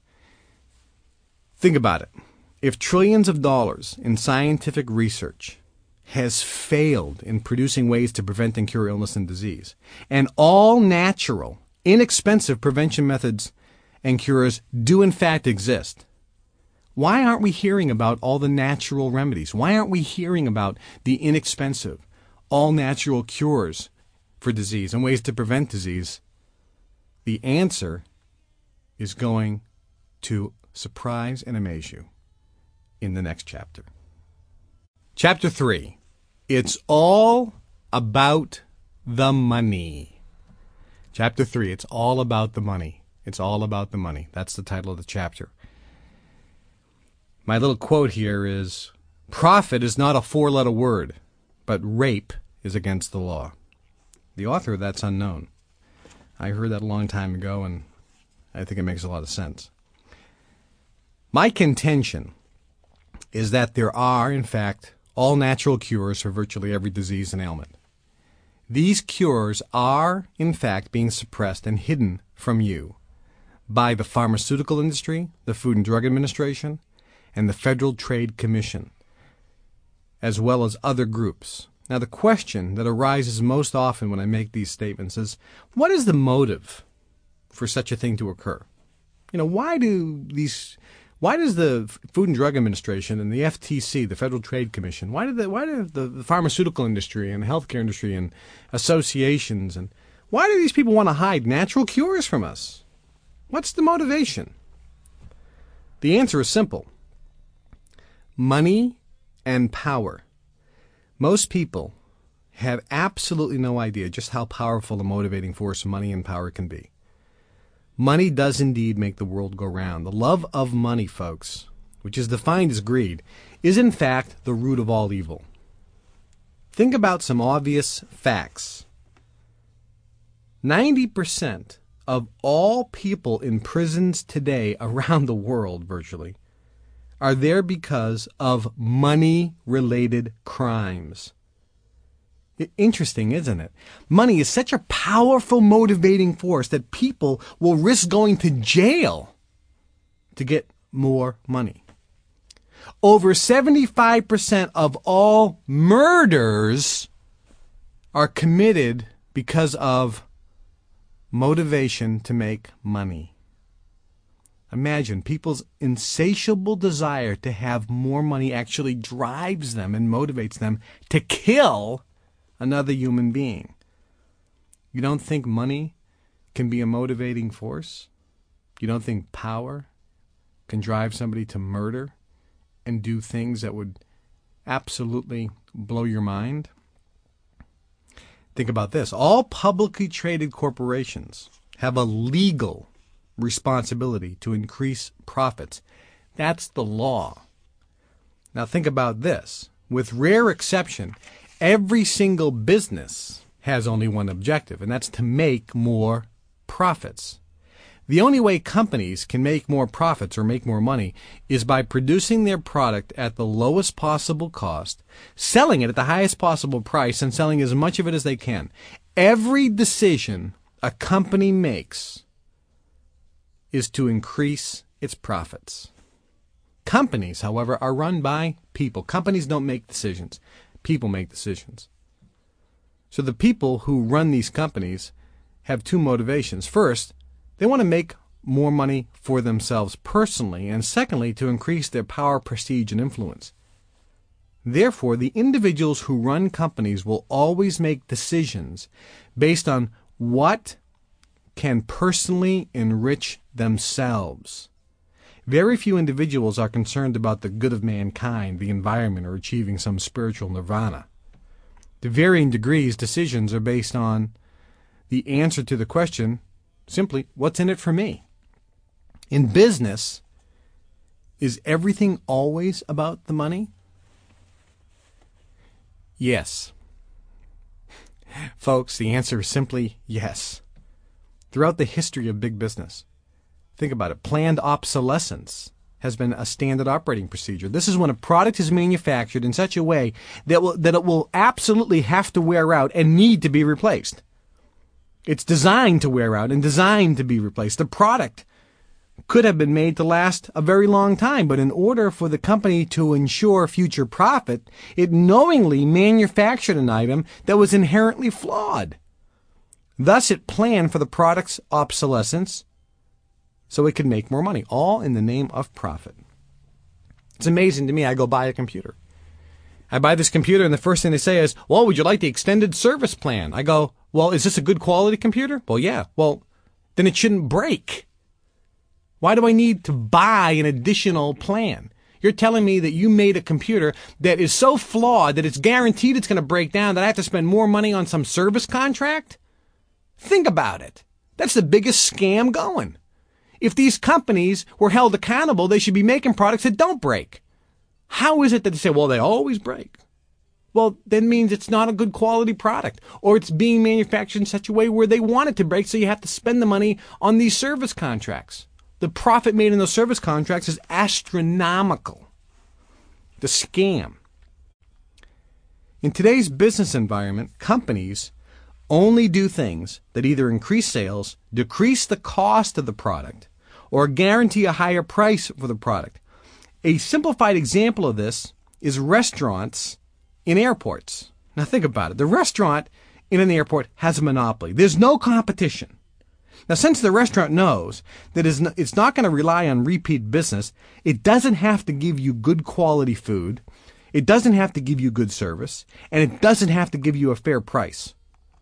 Think about it. If trillions of dollars in scientific research has failed in producing ways to prevent and cure illness and disease, and all natural, inexpensive prevention methods and cures do in fact exist, why aren't we hearing about all the natural remedies? Why aren't we hearing about the inexpensive, all-natural cures for disease and ways to prevent disease? The answer is going to surprise and amaze you in the next chapter. Chapter three. It's all about the money. Chapter three. It's all about the money. It's all about the money. That's the title of the chapter. My little quote here is, profit is not a four-letter word, but rape is against the law. The author of that's unknown. I heard that a long time ago, and I think it makes a lot of sense. My contention is that there are, in fact, all natural cures for virtually every disease and ailment. These cures are, in fact, being suppressed and hidden from you by the pharmaceutical industry, the Food and Drug Administration, and the Federal Trade Commission, as well as other groups. Now, the question that arises most often when I make these statements is, what is the motive for such a thing to occur? You know, why do these, why does the Food and Drug Administration and the F T C, the Federal Trade Commission, why do the, why do the, the pharmaceutical industry and the healthcare industry and associations, and why do these people want to hide natural cures from us? What's the motivation? The answer is simple. Money and power. Most people have absolutely no idea just how powerful a motivating force money and power can be. Money does indeed make the world go round. The love of money, folks, which is defined as greed, is in fact the root of all evil. Think about some obvious facts. ninety percent of all people in prisons today around the world, virtually, are there because of money-related crimes. Interesting, isn't it? Money is such a powerful motivating force that people will risk going to jail to get more money. Over seventy-five percent of all murders are committed because of motivation to make money. Imagine people's insatiable desire to have more money actually drives them and motivates them to kill another human being. You don't think money can be a motivating force? You don't think power can drive somebody to murder and do things that would absolutely blow your mind? Think about this. All publicly traded corporations have a legal responsibility to increase profits. That's the law. Now think about this. With rare exception, every single business has only one objective, and that's to make more profits. The only way companies can make more profits or make more money is by producing their product at the lowest possible cost, selling it at the highest possible price, and selling as much of it as they can. Every decision a company makes is to increase its profits. Companies, however, are run by people. Companies don't make decisions. People make decisions. So the people who run these companies have two motivations. First, they want to make more money for themselves personally, and secondly, to increase their power, prestige, and influence. Therefore, the individuals who run companies will always make decisions based on what can personally enrich themselves. Very few individuals are concerned about the good of mankind, the environment, or achieving some spiritual nirvana. To varying degrees, decisions are based on the answer to the question, simply, what's in it for me? In business, is everything always about the money? Yes. Folks, the answer is simply yes. Throughout the history of big business, think about it. Planned obsolescence has been a standard operating procedure. This is when a product is manufactured in such a way that, will, that it will absolutely have to wear out and need to be replaced. It's designed to wear out and designed to be replaced. The product could have been made to last a very long time, but in order for the company to ensure future profit, it knowingly manufactured an item that was inherently flawed. Thus, it planned for the product's obsolescence so it could make more money, all in the name of profit. It's amazing to me. I go buy a computer. I buy this computer, and the first thing they say is, well, would you like the extended service plan? I go, well, is this a good quality computer? Well, yeah. Well, then it shouldn't break. Why do I need to buy an additional plan? You're telling me that you made a computer that is so flawed that it's guaranteed it's going to break down, that I have to spend more money on some service contract? Think about it. That's the biggest scam going. If these companies were held accountable, they should be making products that don't break. How is it that they say, well, they always break? Well, that means it's not a good quality product, or it's being manufactured in such a way where they want it to break, so you have to spend the money on these service contracts. The profit made in those service contracts is astronomical. The scam. In today's business environment, companies only do things that either increase sales, decrease the cost of the product, or guarantee a higher price for the product. A simplified example of this is restaurants in airports. Now think about it. The restaurant in an airport has a monopoly. There's no competition. Now, since the restaurant knows that it's not going to rely on repeat business, it doesn't have to give you good quality food, it doesn't have to give you good service, and it doesn't have to give you a fair price.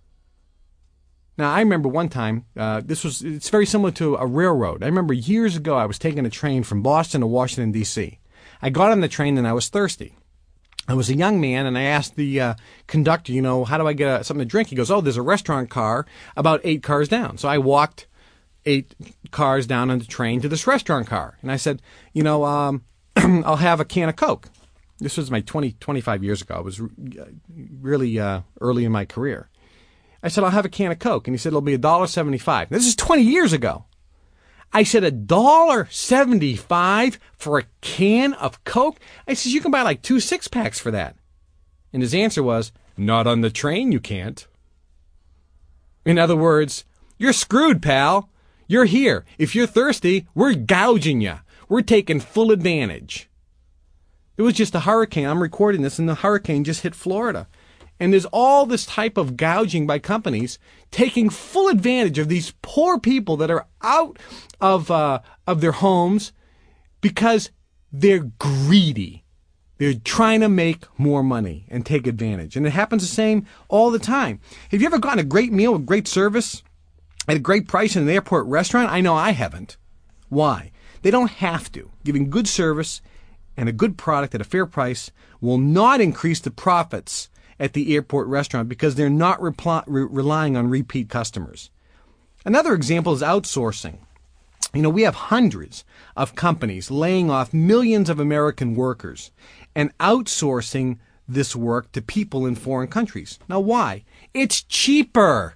Now, I remember one time, uh, this was, it's very similar to a railroad. I remember years ago I was taking a train from Boston to Washington, D C I got on the train and I was thirsty. I was a young man, and I asked the uh, conductor, you know, how do I get a, something to drink? He goes, oh, there's a restaurant car about eight cars down. So I walked eight cars down on the train to this restaurant car. And I said, you know, um, I'll have a can of Coke. This was my twenty, twenty-five years ago. I was really uh, early in my career. I said, I'll have a can of Coke. And he said, it'll be one dollar seventy-five. This is twenty years ago. I said, one dollar seventy-five for a can of Coke? I said, you can buy like two six-packs for that. And his answer was, not on the train, you can't. In other words, you're screwed, pal. You're here. If you're thirsty, we're gouging you. We're taking full advantage. It was just a hurricane. I'm recording this, and the hurricane just hit Florida. And there's all this type of gouging by companies taking full advantage of these poor people that are out of uh, of their homes because they're greedy. They're trying to make more money and take advantage. And it happens the same all the time. Have you ever gotten a great meal with great service at a great price in an airport restaurant? I know I haven't. Why? They don't have to. Giving good service and a good product at a fair price will not increase the profits at the airport restaurant because they're not repl- re- relying on repeat customers. Another example is outsourcing. You know, we have hundreds of companies laying off millions of American workers and outsourcing this work to people in foreign countries. Now, why? It's cheaper.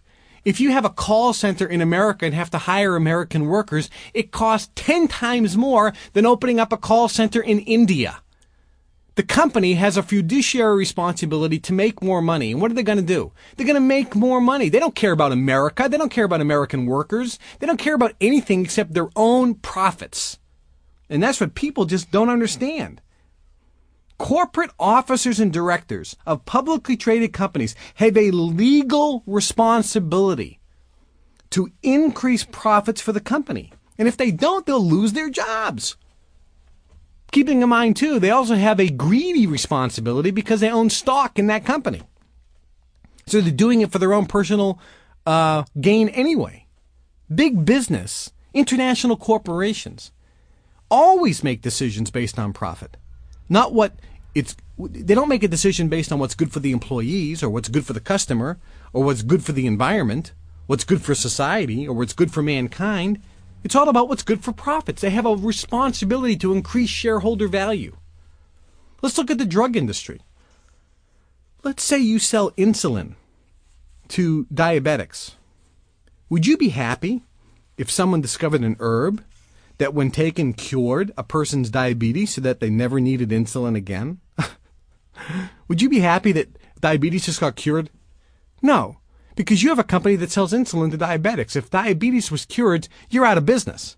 If you have a call center in America and have to hire American workers, it costs ten times more than opening up a call center in India. The company has a fiduciary responsibility to make more money. And what are they going to do? They're going to make more money. They don't care about America. They don't care about American workers. They don't care about anything except their own profits. And that's what people just don't understand. Corporate officers and directors of publicly traded companies have a legal responsibility to increase profits for the company. And if they don't, they'll lose their jobs. Keeping in mind, too, they also have a greedy responsibility because they own stock in that company. So they're doing it for their own personal uh, gain anyway. Big business, international corporations, always make decisions based on profit. Not what it's, they don't make a decision based on what's good for the employees or what's good for the customer or what's good for the environment, what's good for society or what's good for mankind. It's all about what's good for profits. They have a responsibility to increase shareholder value. Let's look at the drug industry. Let's say you sell insulin to diabetics. Would you be happy if someone discovered an herb that when taken cured a person's diabetes so that they never needed insulin again? Would you be happy that diabetes just got cured? No. Because you have a company that sells insulin to diabetics. If diabetes was cured, you're out of business.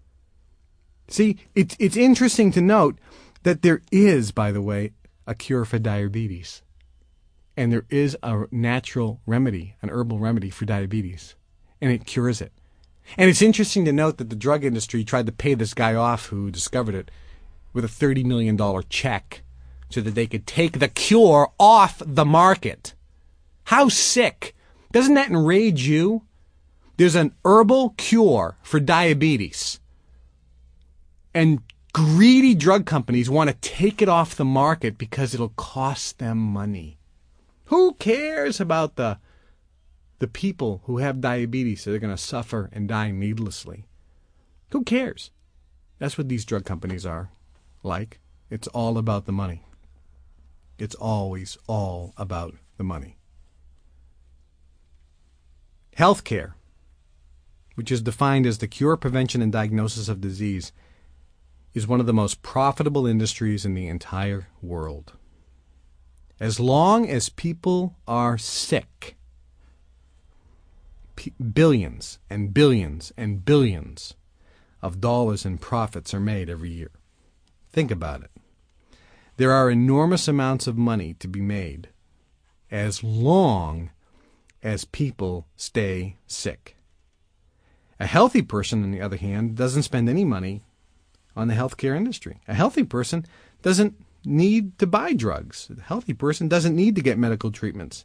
See, it's, it's interesting to note that there is, by the way, a cure for diabetes. And there is a natural remedy, an herbal remedy for diabetes. And it cures it. And it's interesting to note that the drug industry tried to pay this guy off who discovered it with a thirty million dollars check so that they could take the cure off the market. How sick! Doesn't that enrage you? There's an herbal cure for diabetes. And greedy drug companies want to take it off the market because it'll cost them money. Who cares about the, the people who have diabetes that are going to suffer and die needlessly? Who cares? That's what these drug companies are like. It's all about the money. It's always all about the money. Healthcare, which is defined as the cure, prevention, and diagnosis of disease, is one of the most profitable industries in the entire world. As long as people are sick, p- billions and billions and billions of dollars in profits are made every year. Think about it. There are enormous amounts of money to be made as long as people stay sick. A healthy person, on the other hand, doesn't spend any money on the healthcare industry. A healthy person doesn't need to buy drugs. A healthy person doesn't need to get medical treatments.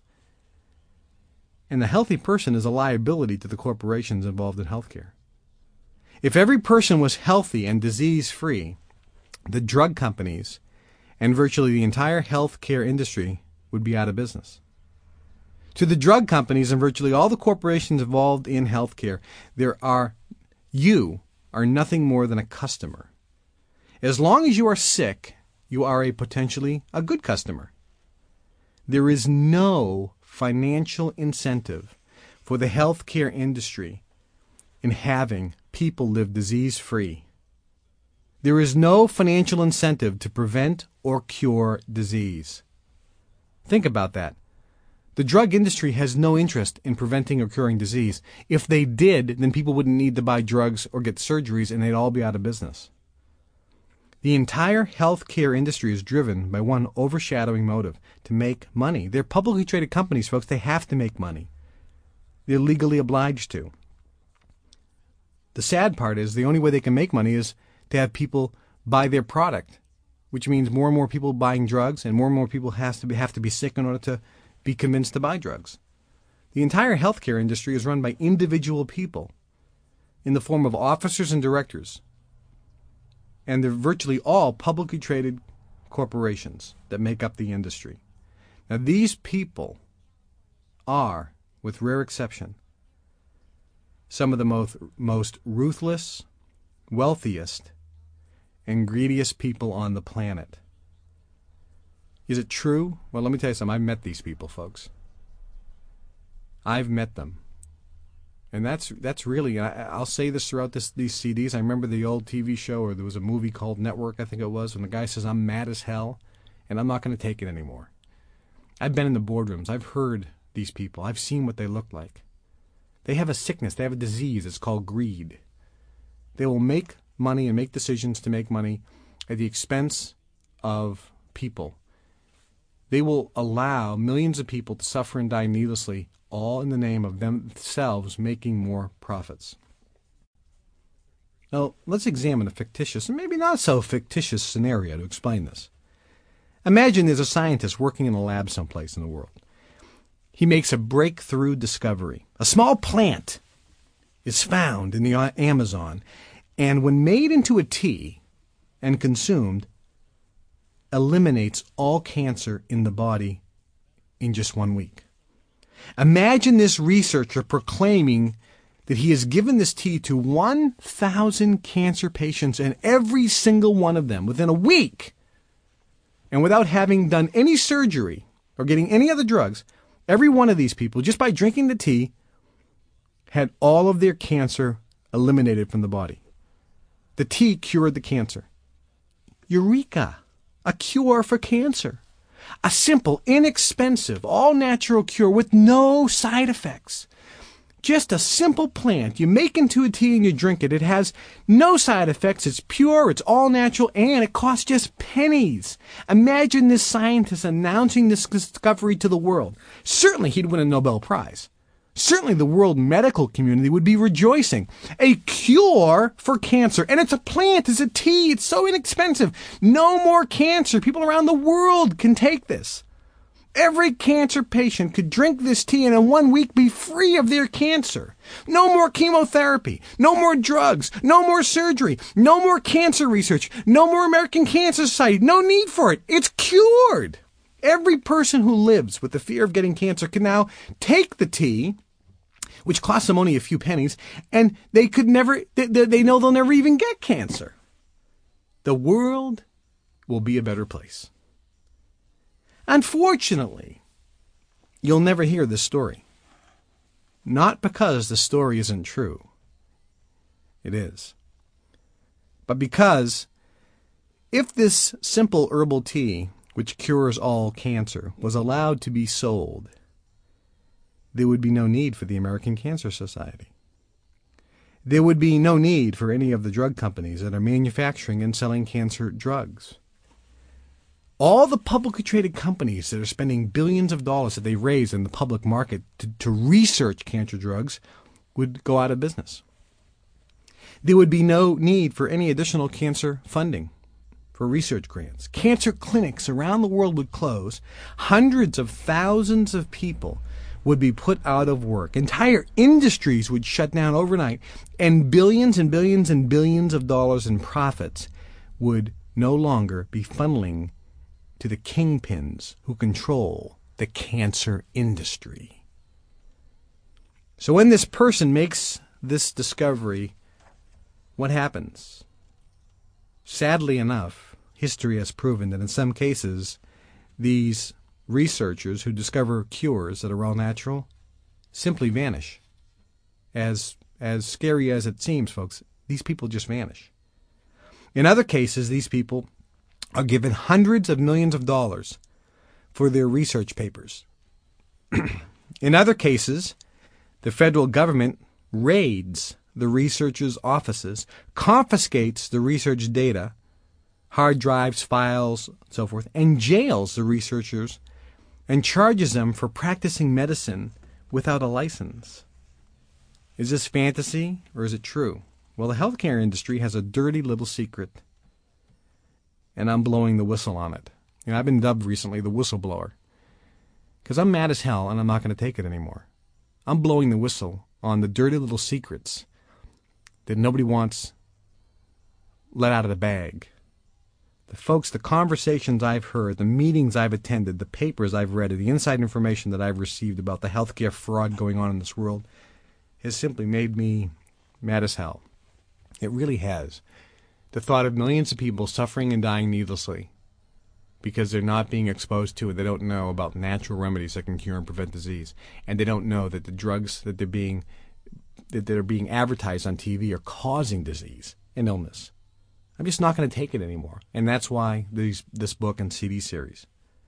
And the healthy person is a liability to the corporations involved in healthcare. If every person was healthy and disease-free, the drug companies and virtually the entire healthcare industry would be out of business. To the drug companies and virtually all the corporations involved in healthcare, there are, you are nothing more than a customer. As long as you are sick, you are a potentially a good customer. There is no financial incentive for the healthcare industry in having people live disease-free. There is no financial incentive to prevent or cure disease. Think about that. The drug industry has no interest in preventing or curing disease. If they did, then people wouldn't need to buy drugs or get surgeries and they'd all be out of business. The entire healthcare industry is driven by one overshadowing motive, to make money. They're publicly traded companies, folks. They have to make money. They're legally obliged to. The sad part is the only way they can make money is to have people buy their product, which means more and more people buying drugs and more and more people has to be, have to be sick in order to be convinced to buy drugs. The entire healthcare industry is run by individual people in the form of officers and directors. And they're virtually all publicly traded corporations that make up the industry. Now, these people are, with rare exception, some of the most, most ruthless, wealthiest, and greediest people on the planet. Is it true? Well, let me tell you something. I've met these people, folks. I've met them. And that's that's really, I, I'll say this throughout this, these C Ds. I remember the old T V show, or there was a movie called Network, I think it was, when the guy says, I'm mad as hell, and I'm not going to take it anymore. I've been in the boardrooms. I've heard these people. I've seen what they look like. They have a sickness. They have a disease. It's called greed. They will make money and make decisions to make money at the expense of people. They will allow millions of people to suffer and die needlessly, all in the name of themselves making more profits. Now, let's examine a fictitious, and maybe not so fictitious, scenario to explain this. Imagine there's a scientist working in a lab someplace in the world. He makes a breakthrough discovery. A small plant is found in the Amazon, and when made into a tea and consumed, eliminates all cancer in the body in just one week. Imagine this researcher proclaiming that he has given this tea to one thousand cancer patients, and every single one of them, within a week, and without having done any surgery or getting any other drugs, every one of these people, just by drinking the tea, had all of their cancer eliminated from the body. The tea cured the cancer. Eureka! A cure for cancer. A simple, inexpensive, all-natural cure with no side effects. Just a simple plant. You make into a tea and you drink it. It has no side effects. It's pure, it's all natural, and it costs just pennies. Imagine this scientist announcing this discovery to the world. Certainly he'd win a Nobel Prize. Certainly the world medical community would be rejoicing. A cure for cancer. And it's a plant, it's a tea, it's so inexpensive. No more cancer. People around the world can take this. Every cancer patient could drink this tea and in one week be free of their cancer. No more chemotherapy. No more drugs. No more surgery. No more cancer research. No more American Cancer Society. No need for it. It's cured. Every person who lives with the fear of getting cancer can now take the tea, which costs them only a few pennies, and they could never, they, they know they'll never even get cancer. The world will be a better place. Unfortunately, you'll never hear this story. Not because the story isn't true. It is. But because if this simple herbal tea, which cures all cancer, was allowed to be sold, there would be no need for the American Cancer Society. There would be no need for any of the drug companies that are manufacturing and selling cancer drugs. All the publicly traded companies that are spending billions of dollars that they raise in the public market to, to research cancer drugs would go out of business. There would be no need for any additional cancer funding for research grants. Cancer clinics around the world would close. Hundreds of thousands of people would be put out of work. Entire industries would shut down overnight, and billions and billions and billions of dollars in profits would no longer be funneling to the kingpins who control the cancer industry. So when this person makes this discovery, what happens? Sadly enough, history has proven that in some cases, these researchers who discover cures that are all natural simply vanish. As, as scary as it seems, folks, these people just vanish. In other cases, these people are given hundreds of millions of dollars for their research papers. In other cases, the federal government raids the researchers' offices, confiscates the research data, hard drives, files, so forth, and jails the researchers and charges them for practicing medicine without a license. Is this fantasy or is it true? Well, the healthcare industry has a dirty little secret, and I'm blowing the whistle on it. You know, I've been dubbed recently the whistleblower because I'm mad as hell and I'm not going to take it anymore. I'm blowing the whistle on the dirty little secrets that nobody wants let out of the bag. The folks, the conversations I've heard, the meetings I've attended, the papers I've read, the inside information that I've received about the healthcare fraud going on in this world has simply made me mad as hell. It really has. The thought of millions of people suffering and dying needlessly because they're not being exposed to it. They don't know about natural remedies that can cure and prevent disease. And they don't know that the drugs that they're being that, that are being advertised on T V are causing disease and illness. I'm just not going to take it anymore. And that's why these, this book and C D series.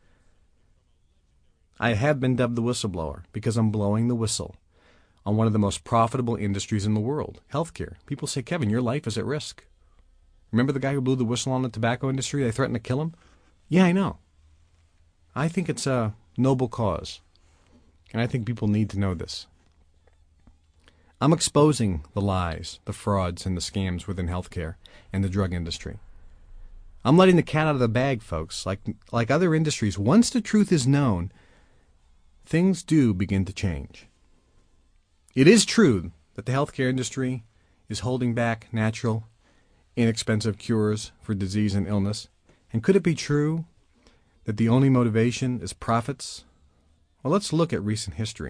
I have been dubbed the whistleblower because I'm blowing the whistle on one of the most profitable industries in the world, healthcare. People say, Kevin, your life is at risk. Remember the guy who blew the whistle on the tobacco industry? They threatened to kill him? Yeah, I know. I think it's a noble cause. And I think people need to know this. I'm exposing the lies, the frauds, and the scams within healthcare and the drug industry. I'm letting the cat out of the bag, folks. Like, like other industries, once the truth is known, things do begin to change. It is true that the healthcare industry is holding back natural, inexpensive cures for disease and illness. And could it be true that the only motivation is profits? Well, let's look at recent history.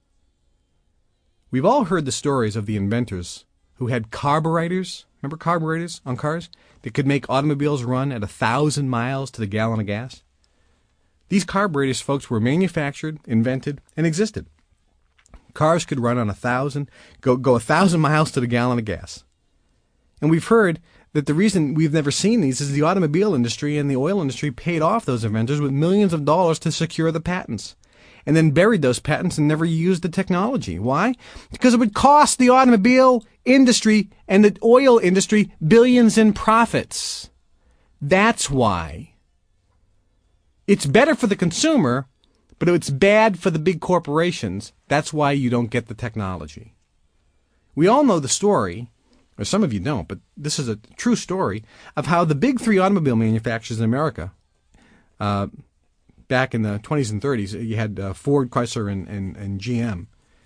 We've all heard the stories of the inventors who had carburetors, remember carburetors on cars, that could make automobiles run at a thousand miles to the gallon of gas? These carburetors, folks, were manufactured, invented, and existed. Cars could run on a thousand, go go a thousand miles to the gallon of gas. And we've heard that the reason we've never seen these is the automobile industry and the oil industry paid off those inventors with millions of dollars to secure the patents, and then buried those patents and never used the technology. Why? Because it would cost the automobile industry and the oil industry billions in profits. That's why. It's better for the consumer, but it's bad for the big corporations. That's why you don't get the technology. We all know the story, or some of you don't, but this is a true story of how the big three automobile manufacturers in America, uh, back in the twenties and thirties, you had uh, Ford, Chrysler, and, and, and G M,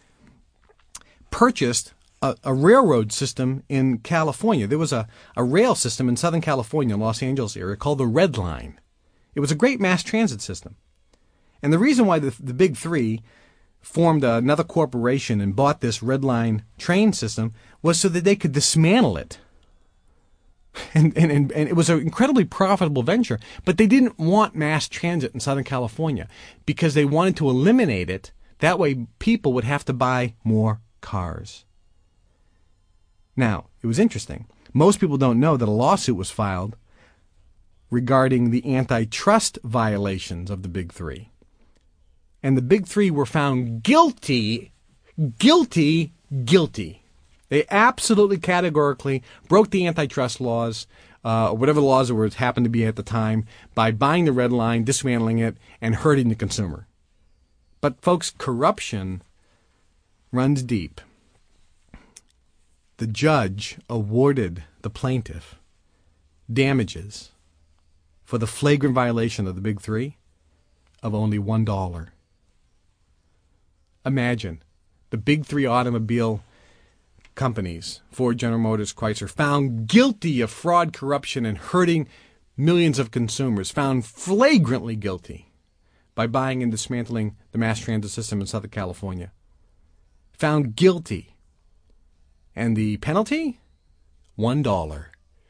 purchased a, a railroad system in California. There was a, a rail system in Southern California, Los Angeles area, called the Red Line. It was a great mass transit system. And the reason why the, the big three formed another corporation and bought this Red Line train system was so that they could dismantle it. And, and, and, and it was an incredibly profitable venture, but they didn't want mass transit in Southern California because they wanted to eliminate it. That way people would have to buy more cars. Now, it was interesting. Most people don't know that a lawsuit was filed regarding the antitrust violations of the big three. And the big three were found guilty, guilty, guilty. They absolutely categorically broke the antitrust laws, uh, or whatever laws there were happened to be at the time, by buying the Red Line, dismantling it, and hurting the consumer. But folks, corruption runs deep. The judge awarded the plaintiff damages for the flagrant violation of the big three of only one dollar. Imagine the big three automobile companies, Ford, General Motors, Chrysler, found guilty of fraud, corruption, and hurting millions of consumers, found flagrantly guilty by buying and dismantling the mass transit system in Southern California. Found guilty. And the penalty? One dollar.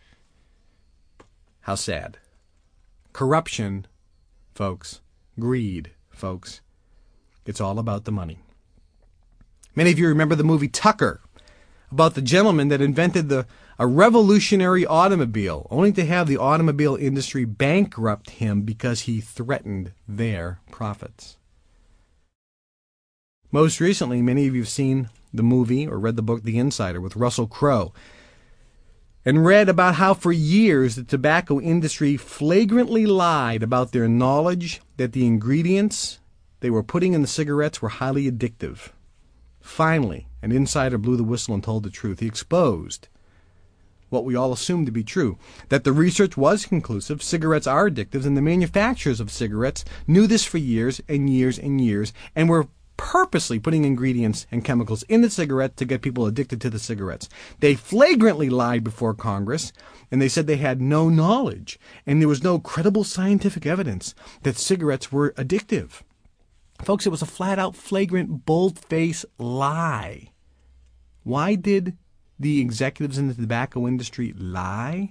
How sad. Corruption, folks. Greed, folks. It's all about the money. Many of you remember the movie Tucker, about the gentleman that invented the a revolutionary automobile, only to have the automobile industry bankrupt him because he threatened their profits. Most recently, many of you have seen the movie or read the book The Insider with Russell Crowe, and read about how for years the tobacco industry flagrantly lied about their knowledge that the ingredients they were putting in the cigarettes were highly addictive. Finally, an insider blew the whistle and told the truth. He exposed what we all assumed to be true, that the research was conclusive, cigarettes are addictive, and the manufacturers of cigarettes knew this for years and years and years, and were purposely putting ingredients and chemicals in the cigarette to get people addicted to the cigarettes. They flagrantly lied before Congress, and they said they had no knowledge, and there was no credible scientific evidence that cigarettes were addictive. Folks, it was a flat-out, flagrant, bold-faced lie. Why did the executives in the tobacco industry lie?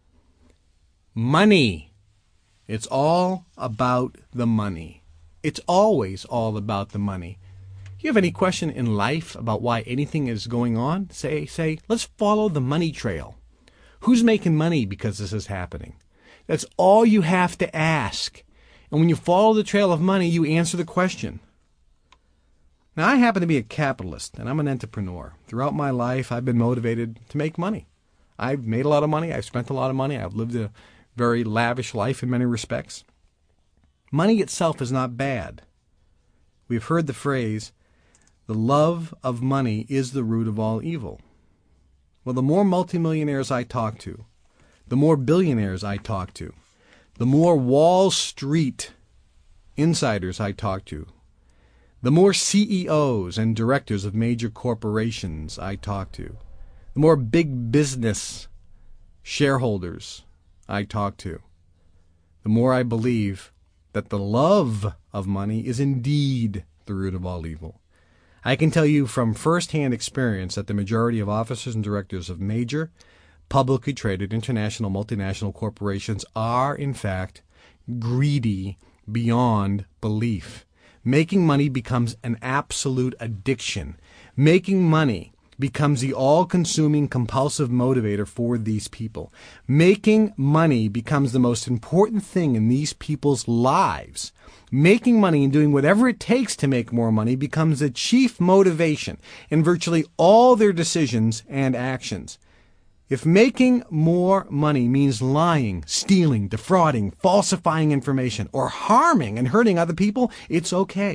Money. It's all about the money. It's always all about the money. You have any question in life about why anything is going on? Say, say, let's follow the money trail. Who's making money because this is happening? That's all you have to ask. And when you follow the trail of money, you answer the question. Now, I happen to be a capitalist, and I'm an entrepreneur. Throughout my life, I've been motivated to make money. I've made a lot of money. I've spent a lot of money. I've lived a very lavish life in many respects. Money itself is not bad. We've heard the phrase, the love of money is the root of all evil. Well, the more multimillionaires I talk to, the more billionaires I talk to, the more Wall Street insiders I talk to, the more C E Os and directors of major corporations I talk to, the more big business shareholders I talk to, the more I believe that the love of money is indeed the root of all evil. I can tell you from first-hand experience that the majority of officers and directors of major, publicly traded international multinational corporations are, in fact, greedy beyond belief. Making money becomes an absolute addiction. Making money becomes the all-consuming compulsive motivator for these people. Making money becomes the most important thing in these people's lives. Making money and doing whatever it takes to make more money becomes the chief motivation in virtually all their decisions and actions. If making more money means lying, stealing, defrauding, falsifying information, or harming and hurting other people, it's okay.